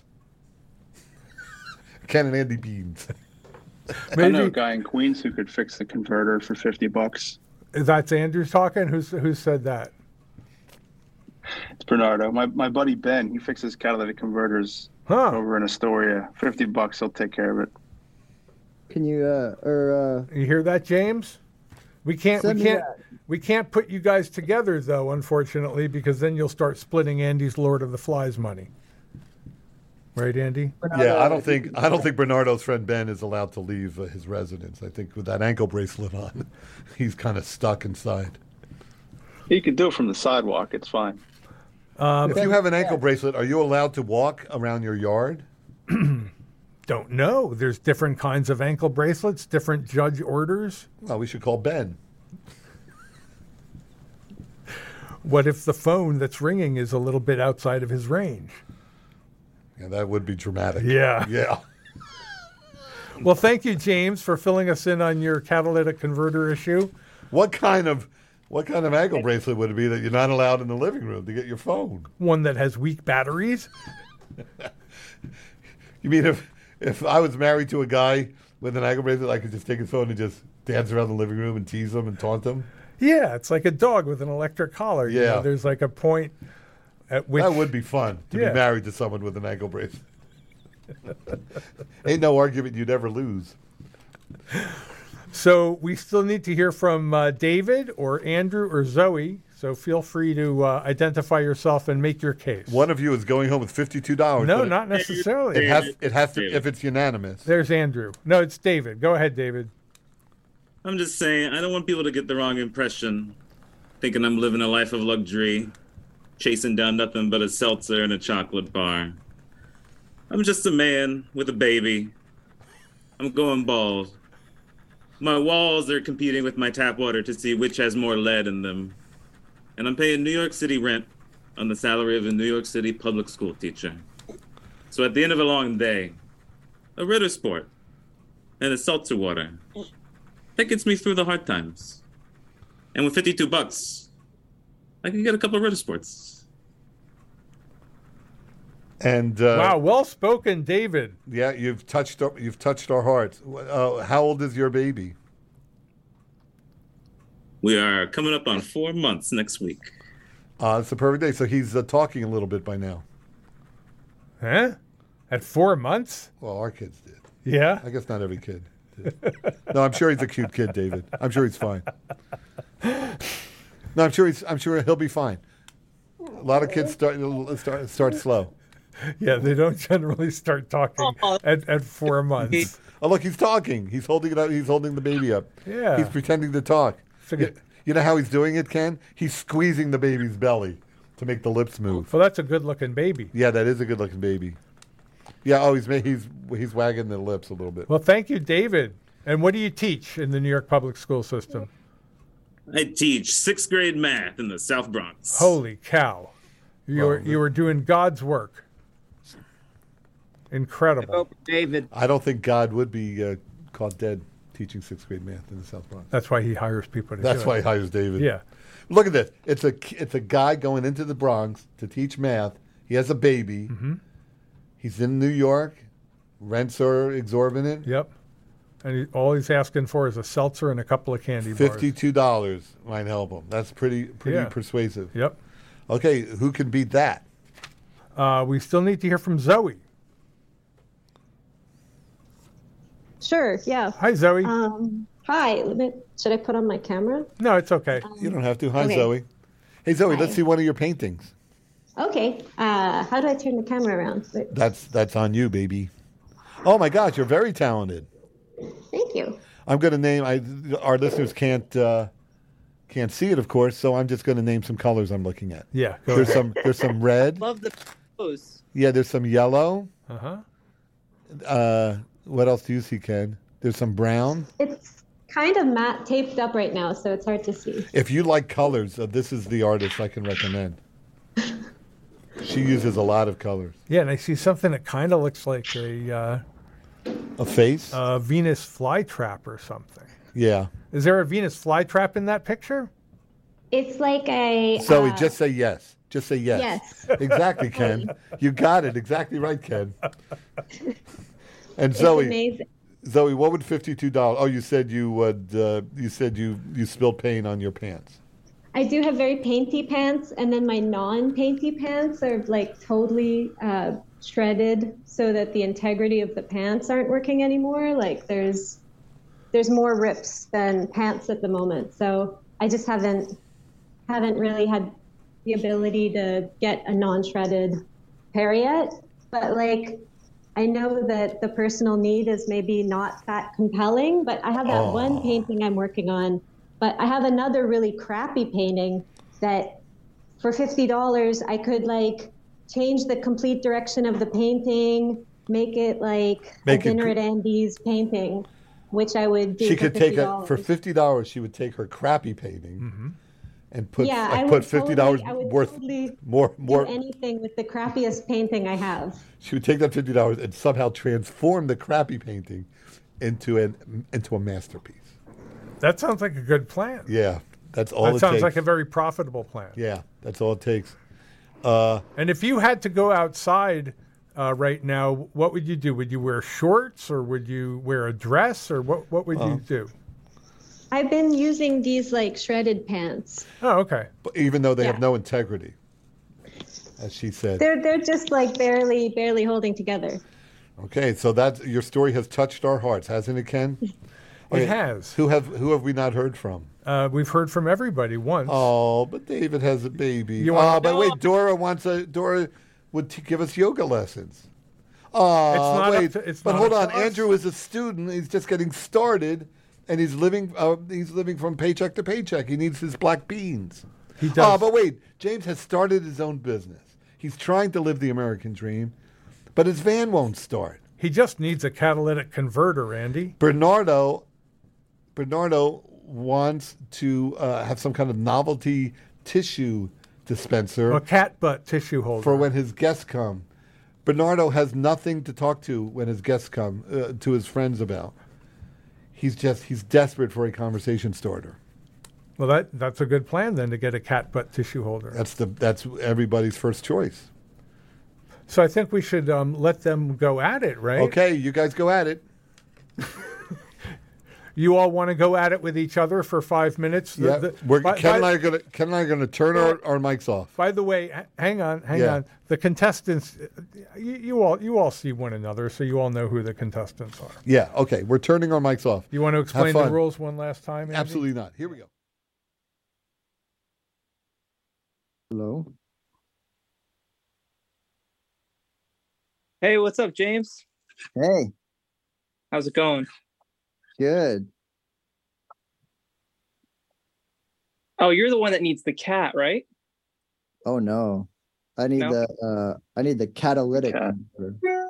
Speaker 2: Ken and Andy beans.
Speaker 3: I know a
Speaker 1: Maybe
Speaker 3: guy in Queens who could fix the converter for fifty bucks.
Speaker 1: that's Andrew talking. Who's who said that?
Speaker 3: It's Bernardo. My my buddy Ben, he fixes catalytic converters
Speaker 1: Huh?
Speaker 3: over in Astoria. fifty bucks, he'll take care of it.
Speaker 9: Can you uh or uh
Speaker 1: You hear that, James? We can't.
Speaker 9: Send
Speaker 1: we
Speaker 9: me
Speaker 1: can't.
Speaker 9: that.
Speaker 1: We can't put you guys together though, unfortunately, because then you'll start splitting Andy's Lord of the Flies money. Right, Andy?
Speaker 2: Yeah, I don't think I don't think Bernardo's friend Ben is allowed to leave uh, his residence. I think with that ankle bracelet on, he's kind of stuck inside.
Speaker 3: You can do it from the sidewalk. It's fine.
Speaker 1: Um,
Speaker 2: if you have an ankle bracelet, are you allowed to walk around your yard?
Speaker 1: Don't know. There's different kinds of ankle bracelets, different judge orders.
Speaker 2: Well, we should call Ben.
Speaker 1: What if the phone that's ringing is a little bit outside of his range?
Speaker 2: Yeah, that would be dramatic.
Speaker 1: Yeah.
Speaker 2: Yeah.
Speaker 1: Well, thank you, James, for filling us in on your catalytic converter issue.
Speaker 2: What kind of what kind of ankle bracelet would it be that you're not allowed in the living room to get your phone?
Speaker 1: One that has weak batteries?
Speaker 2: You mean if if I was married to a guy with an ankle bracelet, I could just take his phone and just dance around the living room and tease him and taunt him?
Speaker 1: Yeah, it's like a dog with an electric collar. You
Speaker 2: Yeah.
Speaker 1: know, there's like a point at which...
Speaker 2: That would be fun, to
Speaker 1: Yeah.
Speaker 2: be married to someone with an ankle bracelet. Ain't no argument you'd ever lose.
Speaker 1: So we still need to hear from uh, David or Andrew or Zoe. So feel free to uh, identify yourself and make your case.
Speaker 2: One of you is going home with fifty-two dollars.
Speaker 1: No,
Speaker 2: but it-
Speaker 1: not necessarily.
Speaker 2: It has, it has to, if it's unanimous.
Speaker 1: There's Andrew. No, it's David. Go ahead, David.
Speaker 6: I'm just saying, I don't want people to get the wrong impression, thinking I'm living a life of luxury, chasing down nothing but a seltzer and a chocolate bar. I'm just a man with a baby. I'm going bald. My walls are competing with my tap water to see which has more lead in them. And I'm paying New York City rent on the salary of a New York City public school teacher. So at the end of a long day, a Ritter Sport and a seltzer water. That gets me through the hard times. And with fifty-two bucks, I can get a couple of Ritter Sports.
Speaker 2: And uh,
Speaker 1: Wow, well spoken, David.
Speaker 2: Yeah, you've touched our, you've touched our hearts. Uh, how old is your baby?
Speaker 6: We are coming up on four months next week.
Speaker 2: Uh, it's a perfect day. So he's uh, talking a little bit by now.
Speaker 1: Huh? At four months?
Speaker 2: Well, our kids did.
Speaker 1: Yeah?
Speaker 2: I guess not every kid did. No, I'm sure he's a cute kid, David. I'm sure he's fine. No, I'm sure he's. I'm sure he'll be fine. A lot of kids start start start slow.
Speaker 1: Yeah, they don't generally start talking at, at four months.
Speaker 2: Oh, look, he's talking. He's holding it up. He's holding the baby up.
Speaker 1: Yeah.
Speaker 2: He's pretending to talk. You, you know how he's doing it, Ken? He's squeezing the baby's belly to make the lips move.
Speaker 1: Well, that's a good-looking baby.
Speaker 2: Yeah, that is a good-looking baby. Yeah. Oh, he's ma- he's he's wagging the lips a little bit.
Speaker 1: Well, thank you, David. And what do you teach in the New York public school system?
Speaker 6: I teach sixth grade math in the South Bronx.
Speaker 1: Holy cow. You were, you were doing God's work. Incredible.
Speaker 11: David.
Speaker 2: I don't think God would be uh, caught dead teaching sixth grade math in the South Bronx.
Speaker 1: That's why he hires people to
Speaker 2: That's
Speaker 1: do
Speaker 2: why
Speaker 1: it.
Speaker 2: he hires David.
Speaker 1: Yeah.
Speaker 2: Look at this. It's a it's a guy going into the Bronx to teach math. He has a baby.
Speaker 1: Mm-hmm.
Speaker 2: He's in New York. Rents are exorbitant.
Speaker 1: Yep. And he, all he's asking for is a seltzer and a couple of candy bars.
Speaker 2: Fifty-two dollars might help him. That's pretty pretty
Speaker 1: Yeah.
Speaker 2: persuasive.
Speaker 1: Yep.
Speaker 2: Okay, who can beat that?
Speaker 1: Uh, we still need to hear from Zoe.
Speaker 10: Sure, yeah.
Speaker 1: Hi, Zoe.
Speaker 10: Um, hi. Let me, should I put on my camera?
Speaker 1: No, it's okay.
Speaker 2: You don't have to. Hi,
Speaker 10: okay.
Speaker 2: Zoe. Hey, Zoe. Let's
Speaker 10: Hi.
Speaker 2: see one of your paintings.
Speaker 10: Okay. Uh, how do I turn the camera around? Wait,
Speaker 2: That's that's on you, baby. Oh my gosh, you're very talented.
Speaker 10: Thank you.
Speaker 2: I'm going to name. I our listeners can't uh, can't see it, of course. So I'm just going to name some colors I'm looking at.
Speaker 1: Yeah. Go
Speaker 2: There's
Speaker 1: ahead.
Speaker 2: some. There's some red.
Speaker 11: Love the pose.
Speaker 2: Yeah. There's some yellow.
Speaker 1: Uh-huh.
Speaker 2: Uh, what else do you see, Ken? There's some brown.
Speaker 10: It's kind of matte taped up right now, so it's hard to see.
Speaker 2: If you like colors, uh, this is the artist I can recommend. She uses a lot of colors.
Speaker 1: Yeah, and I see something that kind of looks like a uh,
Speaker 2: A face?
Speaker 1: a Venus flytrap or something.
Speaker 2: Yeah.
Speaker 1: Is there a Venus flytrap in that picture?
Speaker 10: It's like a.
Speaker 2: Zoe,
Speaker 10: uh,
Speaker 2: just say yes. Just say yes.
Speaker 10: Yes.
Speaker 2: Exactly, Ken. You got it. Exactly right, Ken. And
Speaker 10: It's
Speaker 2: Zoe,
Speaker 10: amazing.
Speaker 2: Zoe, what would fifty-two dollars? Oh, you said you would. Uh, you said you you spilled paint on your pants.
Speaker 10: I do have very painty pants, and then my non-painty pants are like totally uh, shredded, so that the integrity of the pants aren't working anymore. Like there's there's more rips than pants at the moment, so I just haven't haven't really had the ability to get a non-shredded pair yet. but like, I know that the personal need is maybe not that compelling, but I have that
Speaker 2: Oh.
Speaker 10: one painting I'm working on, but I have another really crappy painting that for fifty dollars, I could like change the complete direction of the painting, make it like
Speaker 2: Make
Speaker 10: a
Speaker 2: it
Speaker 10: dinner
Speaker 2: gr-
Speaker 10: at Andy's painting, which I would do
Speaker 2: She
Speaker 10: for
Speaker 2: could take a
Speaker 10: fifty dollars.
Speaker 2: for fifty dollars. She would take her crappy painting
Speaker 1: Mm-hmm.
Speaker 2: and put
Speaker 10: Yeah,
Speaker 2: like
Speaker 10: I
Speaker 2: put
Speaker 10: would
Speaker 2: fifty dollars
Speaker 10: totally- I would
Speaker 2: worth
Speaker 10: totally
Speaker 2: more more.
Speaker 10: do anything with the crappiest painting I have.
Speaker 2: She would take that fifty dollars and somehow transform the crappy painting into an into a masterpiece.
Speaker 1: That sounds like a good plan.
Speaker 2: Yeah, that's all
Speaker 1: That
Speaker 2: it
Speaker 1: sounds
Speaker 2: takes.
Speaker 1: like a very profitable plan.
Speaker 2: Yeah, that's all it takes. Uh,
Speaker 1: And if you had to go outside uh, right now, what would you do? Would you wear shorts or would you wear a dress or what, what would
Speaker 2: Uh-huh.
Speaker 1: you do?
Speaker 10: I've been using these like shredded pants.
Speaker 1: Oh, okay.
Speaker 2: but even though they have
Speaker 10: Yeah.
Speaker 2: no integrity, as she said.
Speaker 10: They're they're just like barely barely holding together.
Speaker 2: Okay, so that's your story has touched our hearts, hasn't it, Ken?
Speaker 1: It has.
Speaker 2: Who have who have we not heard from?
Speaker 1: Uh, we've heard from everybody once.
Speaker 2: Oh, but David has a baby.
Speaker 1: You
Speaker 2: Oh,
Speaker 1: want-
Speaker 2: but wait, Dora wants a Dora would t- give us yoga lessons. Oh,
Speaker 1: It's not up
Speaker 2: wait,
Speaker 1: to- it's
Speaker 2: but
Speaker 1: not
Speaker 2: hold
Speaker 1: up
Speaker 2: on.
Speaker 1: to us.
Speaker 2: Andrew is a student. He's just getting started, and he's living. Uh, he's living from paycheck to paycheck. He needs his black beans.
Speaker 1: He
Speaker 2: Oh,
Speaker 1: does.
Speaker 2: but wait, James has started his own business. He's trying to live the American dream, but his van won't start.
Speaker 1: He just needs a catalytic converter, Andy.
Speaker 2: Bernardo, Bernardo wants to uh, have some kind of novelty tissue dispenser
Speaker 1: A cat butt tissue holder.
Speaker 2: for when his guests come. Bernardo has nothing to talk to when his guests come uh, to his friends about. He's just he's desperate for a conversation starter.
Speaker 1: Well, that that's a good plan then to get a cat butt tissue holder.
Speaker 2: That's the that's everybody's first choice.
Speaker 1: So I think we should um, let them go at it, right?
Speaker 2: Okay, you guys go at it.
Speaker 1: You all want to go at it with each other for five minutes? The-
Speaker 2: Yeah,
Speaker 1: the-
Speaker 2: we're,
Speaker 1: by,
Speaker 2: Ken and
Speaker 1: by-
Speaker 2: I are gonna Ken and I are gonna turn our, our mics off.
Speaker 1: by the way, h- hang on, hang
Speaker 2: Yeah.
Speaker 1: on. The contestants, uh, you, you all you all see one another, so you all know who the contestants are.
Speaker 2: Yeah, okay, we're turning our mics off.
Speaker 1: You want to
Speaker 2: Have
Speaker 1: explain the
Speaker 2: fun.
Speaker 1: rules one last time? Andy?
Speaker 2: Absolutely not. Here we go.
Speaker 9: Hello.
Speaker 8: Hey, what's up, James?
Speaker 9: Hey,
Speaker 8: How's it going?
Speaker 9: good.
Speaker 8: Oh, you're the one that needs the cat, right?
Speaker 9: Oh no, I need
Speaker 8: No?
Speaker 9: the uh, I need the catalytic.
Speaker 3: Cat.
Speaker 9: converter.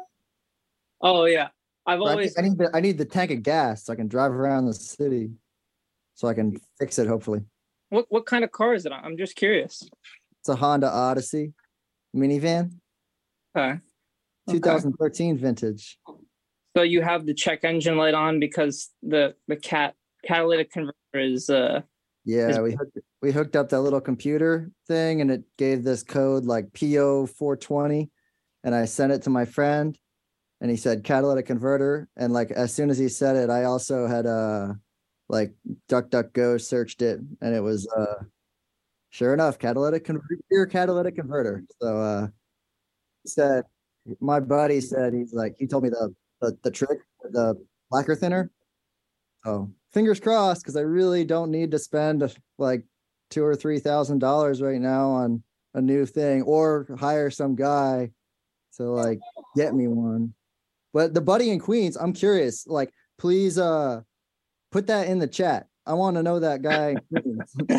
Speaker 8: Oh yeah. I've
Speaker 9: I need,
Speaker 8: always
Speaker 9: I need the I need the tank of gas so I can drive around the city, so I can fix it. Hopefully,
Speaker 8: what what kind of car is it? I'm just curious.
Speaker 9: it's a Honda Odyssey minivan,
Speaker 8: Okay.
Speaker 9: two thousand thirteen vintage.
Speaker 8: So you have the check engine light on because the the cat catalytic converter is uh
Speaker 9: Yeah,
Speaker 8: Is-
Speaker 9: we hooked, we hooked up that little computer thing, and it gave this code like P O four twenty, and I sent it to my friend, and he said catalytic converter, and like as soon as he said it, I also had uh like DuckDuckGo searched it, and it was uh sure enough catalytic converter, pure catalytic converter. So uh he said my buddy said he's like he told me the the, the trick with the lacquer thinner. Oh, fingers crossed, because I really don't need to spend like two or three thousand dollars right now on a new thing, or hire some guy to like get me one. But the buddy in Queens, I'm curious. Like, please, uh, put that in the chat. I want to know that guy in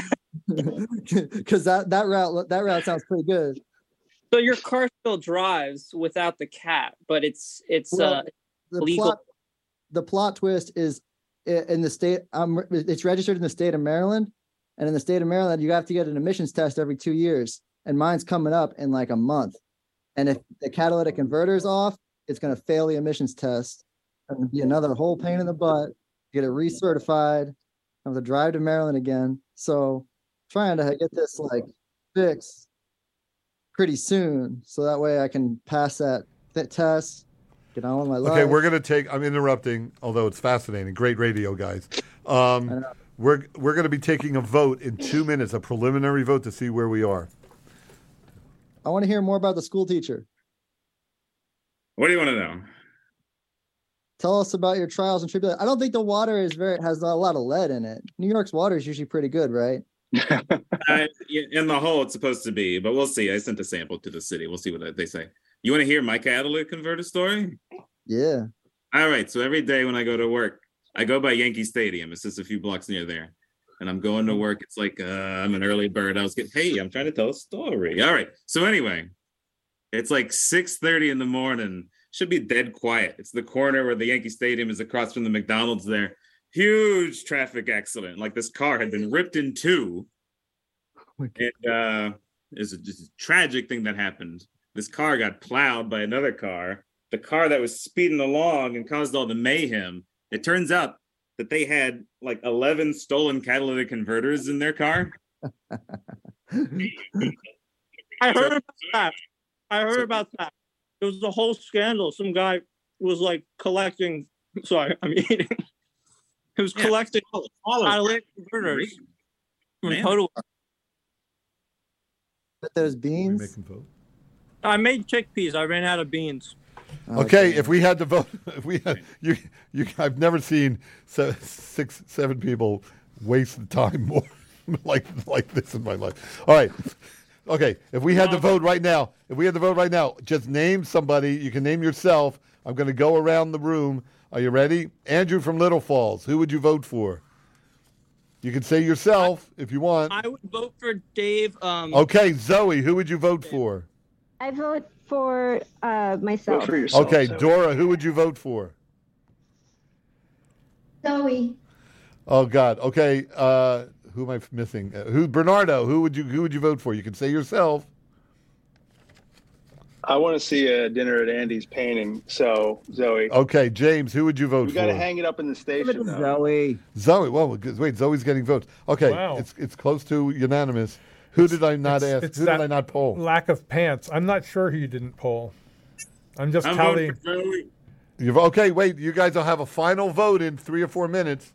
Speaker 9: Queens, because that that route that route sounds pretty good.
Speaker 8: so your car still drives without the cat, but it's it's
Speaker 9: Well,
Speaker 8: uh
Speaker 9: the
Speaker 8: legal.
Speaker 9: plot the plot twist is i- in the state um it's registered in the state of Maryland, and in the state of Maryland you have to get an emissions test every two years, and mine's coming up in like a month, and if the catalytic converter is off, it's going to fail the emissions test and be another whole pain in the butt, get it recertified, I have to drive to Maryland again. So trying to get this like fixed pretty soon, so that way I can pass that, that test, get on with my life.
Speaker 2: Okay, we're gonna take. I'm interrupting, although it's fascinating. Great radio, guys.
Speaker 9: I
Speaker 2: Um,
Speaker 9: know.
Speaker 2: we're we're gonna be taking a vote in two minutes, a preliminary vote to see where we are.
Speaker 9: I want to hear more about the school teacher.
Speaker 6: What do you want to know?
Speaker 9: Tell us about your trials and tribulations. I don't think the water is very has a lot of lead in it. New York's water is usually pretty good, right?
Speaker 6: I, in the hole, it's supposed to be, but we'll see. I sent a sample to the city. We'll see what they say. You want to hear my catalytic converter story?
Speaker 9: Yeah.
Speaker 6: All right. So every day when I go to work, I go by Yankee Stadium. It's just a few blocks near there. And I'm going to work. It's like, uh, I'm an early bird. I was getting, hey, I'm trying to tell a story. All right. So anyway, it's like six thirty in the morning. Should be dead quiet. It's the corner where the Yankee Stadium is across from the McDonald's there. Huge traffic accident. Like this car had been ripped in two. And uh, it's a, just a tragic thing that happened. This car got plowed by another car. The car that was speeding along and caused all the mayhem. It turns out that they had like eleven stolen catalytic converters in their car.
Speaker 12: I heard about that. I heard about that. There was a whole scandal. Some guy was like collecting. Sorry, I'm eating. He was
Speaker 6: Yeah.
Speaker 12: collecting
Speaker 6: All of
Speaker 12: catalytic converters from
Speaker 6: Man.
Speaker 12: Total.
Speaker 9: But those
Speaker 2: We
Speaker 9: beans.
Speaker 2: make them vote.
Speaker 12: I made chickpeas. I ran out of beans.
Speaker 2: Okay, if we had to vote, if we had, you, you, I've never seen se- six, seven people waste the time more like like this in my life. All right, okay, if we had to vote right now, if we had to vote right now, just name somebody. You can name yourself. I'm going to go around the room. Are you ready? Andrew from Little Falls. Who would you vote for? You can say yourself if you want.
Speaker 12: I would vote for Dave. Um,
Speaker 2: Okay, Zoe. Who would you vote for?
Speaker 10: I vote for uh, myself.
Speaker 3: Vote for yourself.
Speaker 2: Okay,
Speaker 3: Zoe.
Speaker 2: Dora. Who would you vote for?
Speaker 7: Zoe.
Speaker 2: Oh God. Okay. Uh, who am I missing? Uh, who? Bernardo. Who would you? Who would you vote for? You can say yourself.
Speaker 3: I want to see a dinner at Andy's painting. So Zoe,
Speaker 2: Okay, James. Who would you vote
Speaker 3: we
Speaker 2: for?
Speaker 3: got to hang it up in the station. though.
Speaker 9: Zoe.
Speaker 2: Zoe. Well, wait. Zoe's getting votes. Okay.
Speaker 1: Wow.
Speaker 2: It's it's close to unanimous. Who did I not
Speaker 1: It's-
Speaker 2: ask?
Speaker 1: it's
Speaker 2: Who
Speaker 1: that
Speaker 2: did I not poll?
Speaker 1: Lack of pants. I'm not sure who you didn't poll. I'm just
Speaker 6: I'm
Speaker 1: tallying.
Speaker 6: voting for Zoe.
Speaker 2: You've, okay. Wait. You guys will have a final vote in three or four minutes.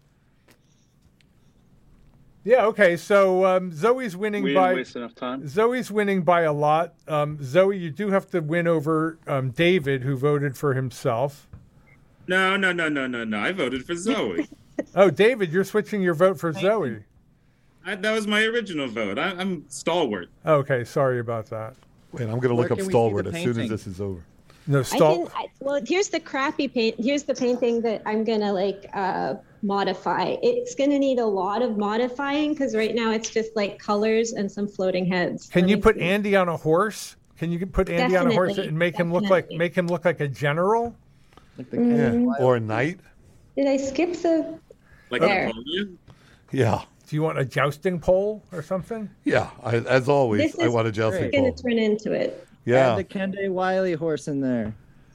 Speaker 1: Yeah. Okay. So um, Zoe's winning
Speaker 3: We
Speaker 1: by
Speaker 3: didn't waste enough time.
Speaker 1: Zoe's winning by a lot. Um, Zoe, you do have to win over um, David, who voted for himself.
Speaker 6: No, no, no, no, no, no. I voted for Zoe.
Speaker 1: Oh, David, you're switching your vote for Zoe.
Speaker 6: I, that was my original vote. I, I'm stalwart.
Speaker 1: Okay, sorry about that.
Speaker 2: Wait. I'm going to
Speaker 9: Where
Speaker 2: look up
Speaker 9: can we see
Speaker 2: Stalwart
Speaker 9: the
Speaker 2: as soon as
Speaker 9: painting?
Speaker 2: this is over.
Speaker 1: No,
Speaker 10: I
Speaker 1: stall.
Speaker 10: can. I, well, here's the crappy paint. Here's the painting that I'm gonna like uh, modify. It's gonna need a lot of modifying because right now it's just like colors and some floating heads.
Speaker 1: Can
Speaker 10: Let
Speaker 1: you
Speaker 10: me
Speaker 1: put
Speaker 10: see.
Speaker 1: Andy on a horse? Can you put Andy on a horse
Speaker 10: Definitely,
Speaker 1: and make him look like
Speaker 10: definitely.
Speaker 1: make him look like a general?
Speaker 9: Like the
Speaker 10: Mm.
Speaker 2: Yeah. Or a knight.
Speaker 10: Did I skip the?
Speaker 6: Like
Speaker 10: There.
Speaker 6: Napoleon.
Speaker 2: Yeah.
Speaker 1: Do you want a jousting pole or something?
Speaker 2: Yeah. I, as always,
Speaker 10: This
Speaker 2: I
Speaker 10: is
Speaker 2: want a jousting
Speaker 10: gonna
Speaker 2: pole.
Speaker 10: turn into it.
Speaker 2: Yeah.
Speaker 9: Add the Kende Wiley horse in there.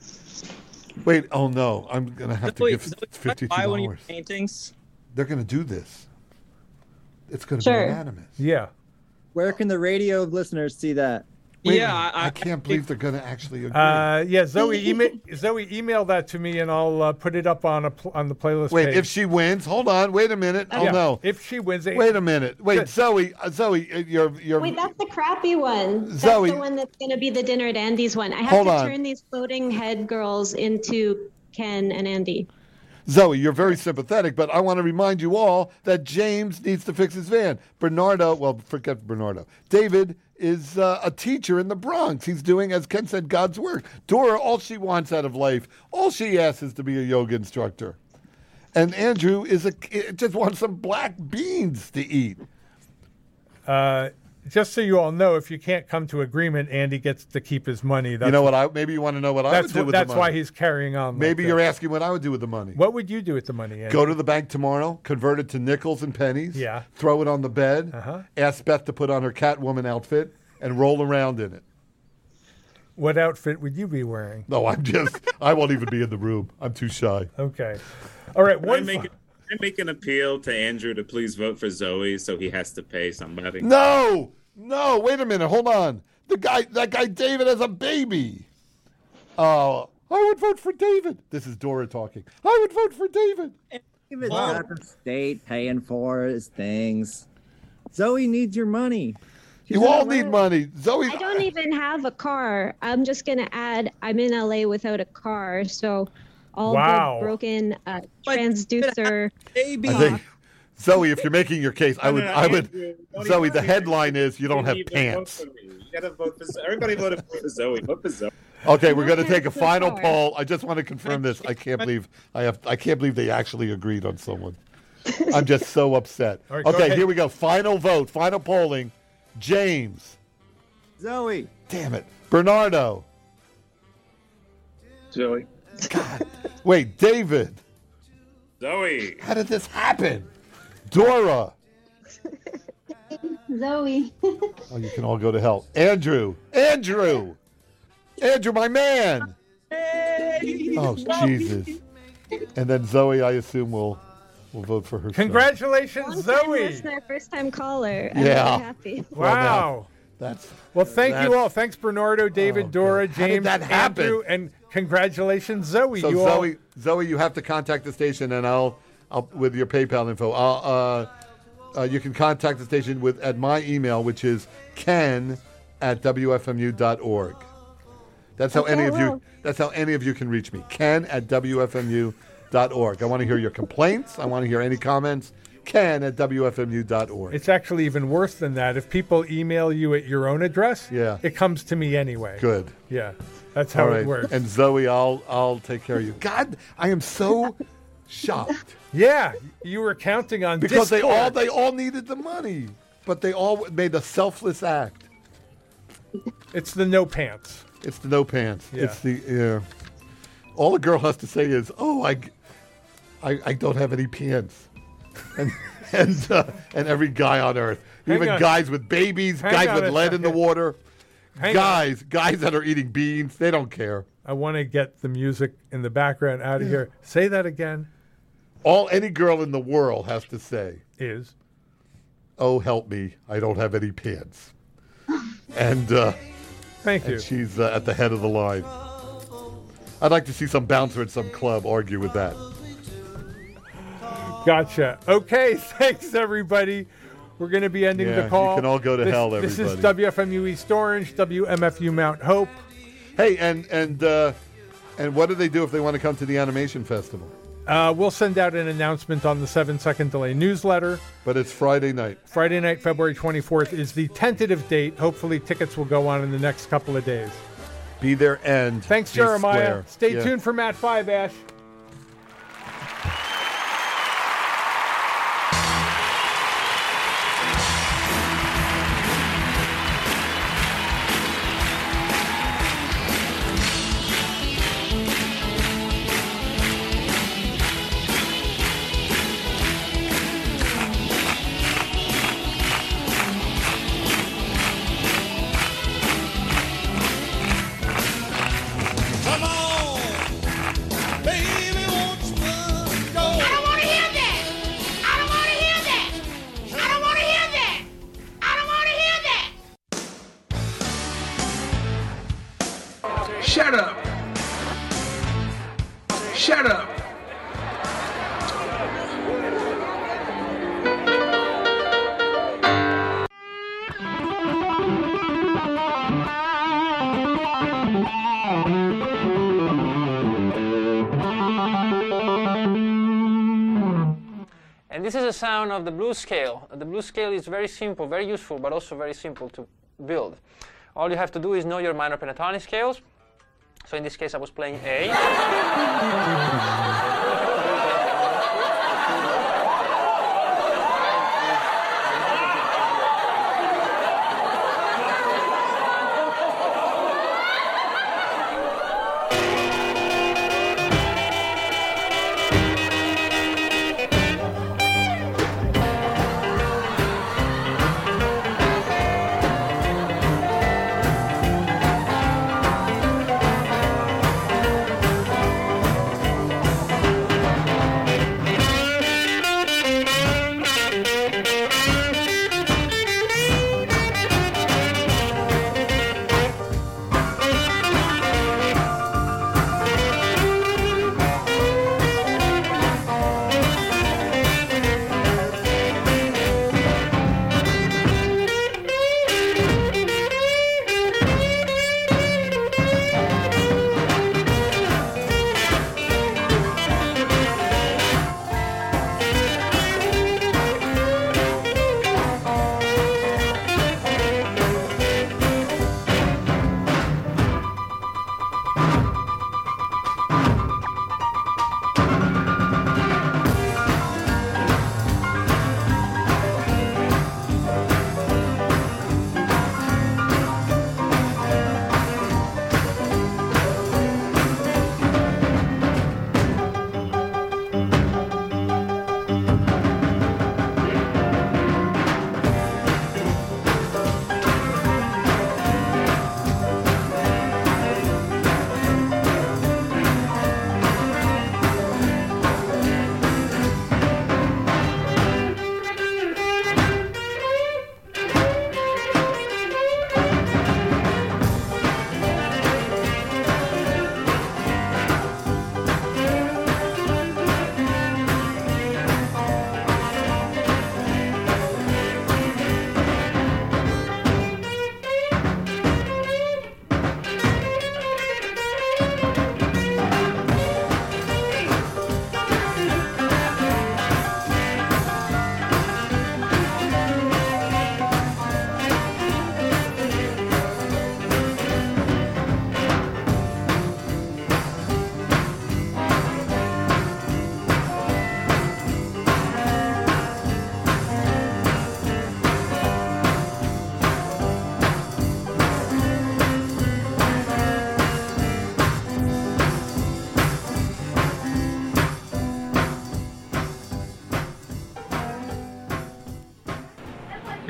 Speaker 2: Wait. Oh no. I'm going to have to
Speaker 12: Zoe,
Speaker 2: give
Speaker 12: Zoe, can I
Speaker 2: fifty-two
Speaker 12: buy one of your
Speaker 2: dollars.
Speaker 12: paintings?
Speaker 2: They're going to do this. It's going to
Speaker 10: Sure.
Speaker 2: be unanimous.
Speaker 1: Yeah.
Speaker 9: Where can the radio listeners see that?
Speaker 2: Wait a
Speaker 12: Yeah,
Speaker 2: minute.
Speaker 12: I-
Speaker 2: I can't believe they're going to actually agree.
Speaker 1: Uh, yeah, Zoe, email Zoe, email that to me, and I'll uh, put it up on a pl- on the playlist.
Speaker 2: Wait,
Speaker 1: page.
Speaker 2: if she wins, hold on. Wait a minute. Oh
Speaker 1: Yeah,
Speaker 2: no.
Speaker 1: if she wins, it,
Speaker 2: Wait a minute. Wait,
Speaker 1: Good.
Speaker 2: Zoe. Uh, Zoe, uh, you're you're.
Speaker 10: Wait, that's the crappy one. That's
Speaker 2: Zoe.
Speaker 10: the one that's gonna be the dinner at Andy's one. I have
Speaker 2: Hold
Speaker 10: to
Speaker 2: on.
Speaker 10: turn these floating head girls into Ken and Andy.
Speaker 2: Zoe, you're very sympathetic, but I want to remind you all that James needs to fix his van. Bernardo, well, forget Bernardo. David is uh, a teacher in the Bronx. He's doing, as Ken said, God's work. Dora, all she wants out of life, all she asks is to be a yoga instructor. And Andrew is a just wants some black beans to eat.
Speaker 1: uh, just so you all know, if you can't come to agreement, Andy gets to keep his money. That's
Speaker 2: You know what? I maybe you want to know what I would
Speaker 1: That's
Speaker 2: do
Speaker 1: what,
Speaker 2: with
Speaker 1: that's
Speaker 2: the money.
Speaker 1: why he's carrying on. like
Speaker 2: Maybe
Speaker 1: that.
Speaker 2: you're asking what I would do with the money.
Speaker 1: What would you do with the money, Andy?
Speaker 2: Go to the bank tomorrow, convert it to nickels and pennies,
Speaker 1: Yeah.
Speaker 2: throw it on the bed,
Speaker 1: Uh-huh.
Speaker 2: ask Beth to put on her Catwoman outfit, and roll around in it.
Speaker 1: What outfit would you be wearing?
Speaker 2: No, I'm just, I won't even be in the room. I'm too shy.
Speaker 1: Okay. All right.
Speaker 6: Can I
Speaker 1: One.
Speaker 6: make,
Speaker 1: fi-
Speaker 6: it, can I make an appeal to Andrew to please vote for Zoe so he has to pay somebody?
Speaker 2: No, no, wait a minute. Hold on. The guy, that guy David has a baby. Oh, I would vote for David. This is Dora talking. I would vote for David.
Speaker 9: David's
Speaker 6: Wow.
Speaker 9: got the state paying for his things. Zoe needs your money. She's
Speaker 2: You
Speaker 9: in
Speaker 2: all
Speaker 9: L A.
Speaker 2: need money. Zoe,
Speaker 10: I don't even have a car. I'm just gonna add. I'm in L A without a car, so all
Speaker 1: Wow.
Speaker 10: the broken uh,
Speaker 12: But-
Speaker 10: transducer.
Speaker 12: Baby.
Speaker 2: I think, Zoe, if you're making your case, I
Speaker 6: No,
Speaker 2: would,
Speaker 6: no, no,
Speaker 2: I would,
Speaker 6: Andrew, don't
Speaker 2: Zoe,
Speaker 6: even-
Speaker 2: the headline is you don't have
Speaker 6: didn't even vote
Speaker 2: pants.
Speaker 6: for me. You gotta vote for Zoe. Everybody voted for Zoe. Vote for Zoe.
Speaker 2: Okay, we're going to
Speaker 10: Okay,
Speaker 2: take a
Speaker 10: so
Speaker 2: final
Speaker 10: far.
Speaker 2: poll. I just want to confirm this. I can't believe I have. I can't believe they actually agreed on someone. I'm just so upset.
Speaker 1: All right, go
Speaker 2: Okay,
Speaker 1: ahead.
Speaker 2: here we go. Final vote. Final polling. James.
Speaker 9: Zoe.
Speaker 2: Damn it. Bernardo.
Speaker 3: Zoe.
Speaker 2: Wait, David.
Speaker 6: Zoe.
Speaker 2: How did this happen? Dora.
Speaker 7: Zoe.
Speaker 2: Oh, you can all go to hell. Andrew. Andrew. Andrew, my man. Oh, Jesus. And then Zoe, I assume, will will vote for herself.
Speaker 1: Congratulations,
Speaker 10: Long time
Speaker 1: Zoe.
Speaker 10: listener, first time caller. I'm
Speaker 2: Yeah.
Speaker 10: really happy.
Speaker 2: Well, now,
Speaker 1: Wow.
Speaker 2: That's
Speaker 1: Well, thank
Speaker 2: that's-
Speaker 1: you all. Thanks, Bernardo, David,
Speaker 2: Oh,
Speaker 1: Dora,
Speaker 2: God. How did
Speaker 1: James,
Speaker 2: that happen?
Speaker 1: Andrew, and congratulations, Zoe.
Speaker 2: So
Speaker 1: you
Speaker 2: Zoe,
Speaker 1: all.
Speaker 2: Zoe, you have to contact the station, and I'll, I'll with your PayPal info. I'll, uh, uh, you can contact the station with at my email, which is ken at w f m u dot org. That's how
Speaker 10: Okay,
Speaker 2: any of you.
Speaker 10: well.
Speaker 2: That's how any of you can reach me. Ken at w f m u dot org. I want to hear your complaints. I want to hear any comments. Ken at w f m u dot org.
Speaker 1: It's actually even worse than that. If people email you at your own address,
Speaker 2: Yeah.
Speaker 1: it comes to me anyway.
Speaker 2: Good.
Speaker 1: Yeah, that's how
Speaker 2: All right.
Speaker 1: it works.
Speaker 2: And Zoe, I'll I'll take care of you. God, I am so shocked.
Speaker 1: Yeah, you were counting on
Speaker 2: Because they all
Speaker 1: Discord.
Speaker 2: they all needed the money, but they all made a selfless act.
Speaker 1: It's the no pants.
Speaker 2: It's the no pants.
Speaker 1: Yeah.
Speaker 2: It's the yeah. All a girl has to say is, "Oh, I, I, I don't have any pants," and and uh, and every guy on earth,
Speaker 1: Hang
Speaker 2: even
Speaker 1: on.
Speaker 2: guys with babies,
Speaker 1: Hang
Speaker 2: guys
Speaker 1: on
Speaker 2: with
Speaker 1: a
Speaker 2: lead in the
Speaker 1: second.
Speaker 2: water,
Speaker 1: Hang
Speaker 2: guys, guys that are eating beans, they don't care.
Speaker 1: I want to get the music in the background out of here. Say that again.
Speaker 2: All any girl in the world has to say
Speaker 1: Is
Speaker 2: "Oh, help me, I don't have any pants," and. Uh,
Speaker 1: thank you.
Speaker 2: And she's uh, at the head of the line. I'd like to see some bouncer at some club argue with that.
Speaker 1: Gotcha. Okay, thanks everybody. We're going to be ending
Speaker 2: Yeah,
Speaker 1: the call.
Speaker 2: you can all go to
Speaker 1: This-
Speaker 2: hell,
Speaker 1: This is
Speaker 2: everybody.
Speaker 1: W F M U East Orange, W M F U Mount Hope.
Speaker 2: Hey, and and uh, and what do they do if they want to come to the animation festival?
Speaker 1: Uh, we'll send out an announcement on the seven second delay newsletter.
Speaker 2: But it's Friday night.
Speaker 1: Friday night, February twenty-fourth is the tentative date. Hopefully tickets will go on in the next couple of days.
Speaker 2: Be there and
Speaker 1: Thanks,
Speaker 2: be
Speaker 1: Jeremiah.
Speaker 2: square.
Speaker 1: Stay
Speaker 2: Yeah.
Speaker 1: tuned for Matt Fiveash.
Speaker 13: Come on, baby, won't you go? I don't want to hear that. I don't want to hear that. I don't want to hear that. I don't want to hear that. Shut up. Shut up.
Speaker 14: And this is a sound of the blues scale. The blues scale is very simple, very useful, but also very simple to build. All you have to do is know your minor pentatonic scales. So in this case, I was playing A.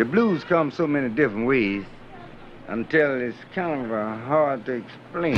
Speaker 15: The blues come so many different ways until it's kind of uh, hard to explain.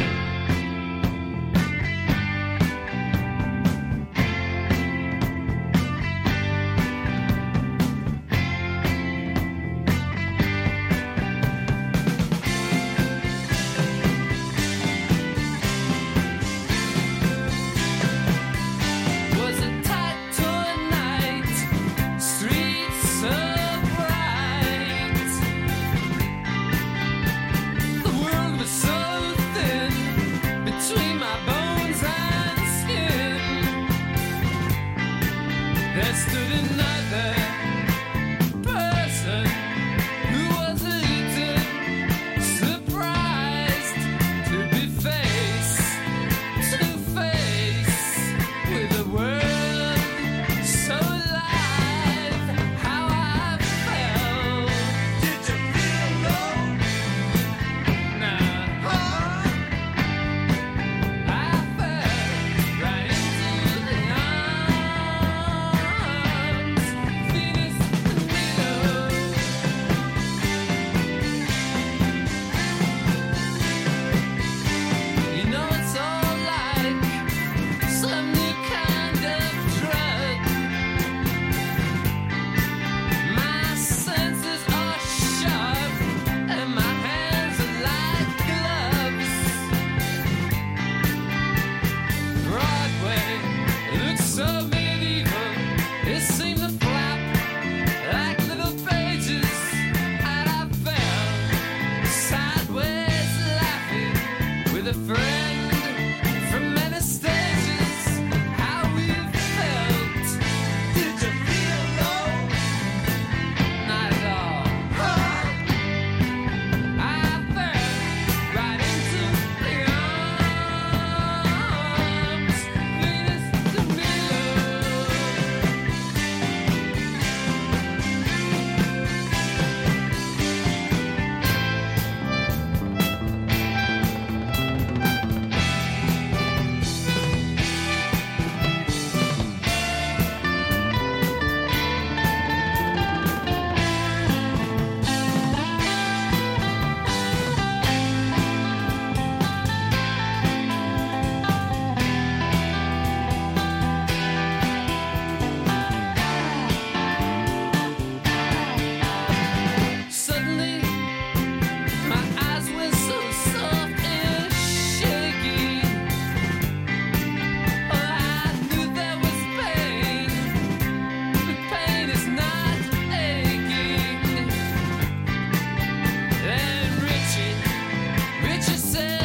Speaker 13: Richie said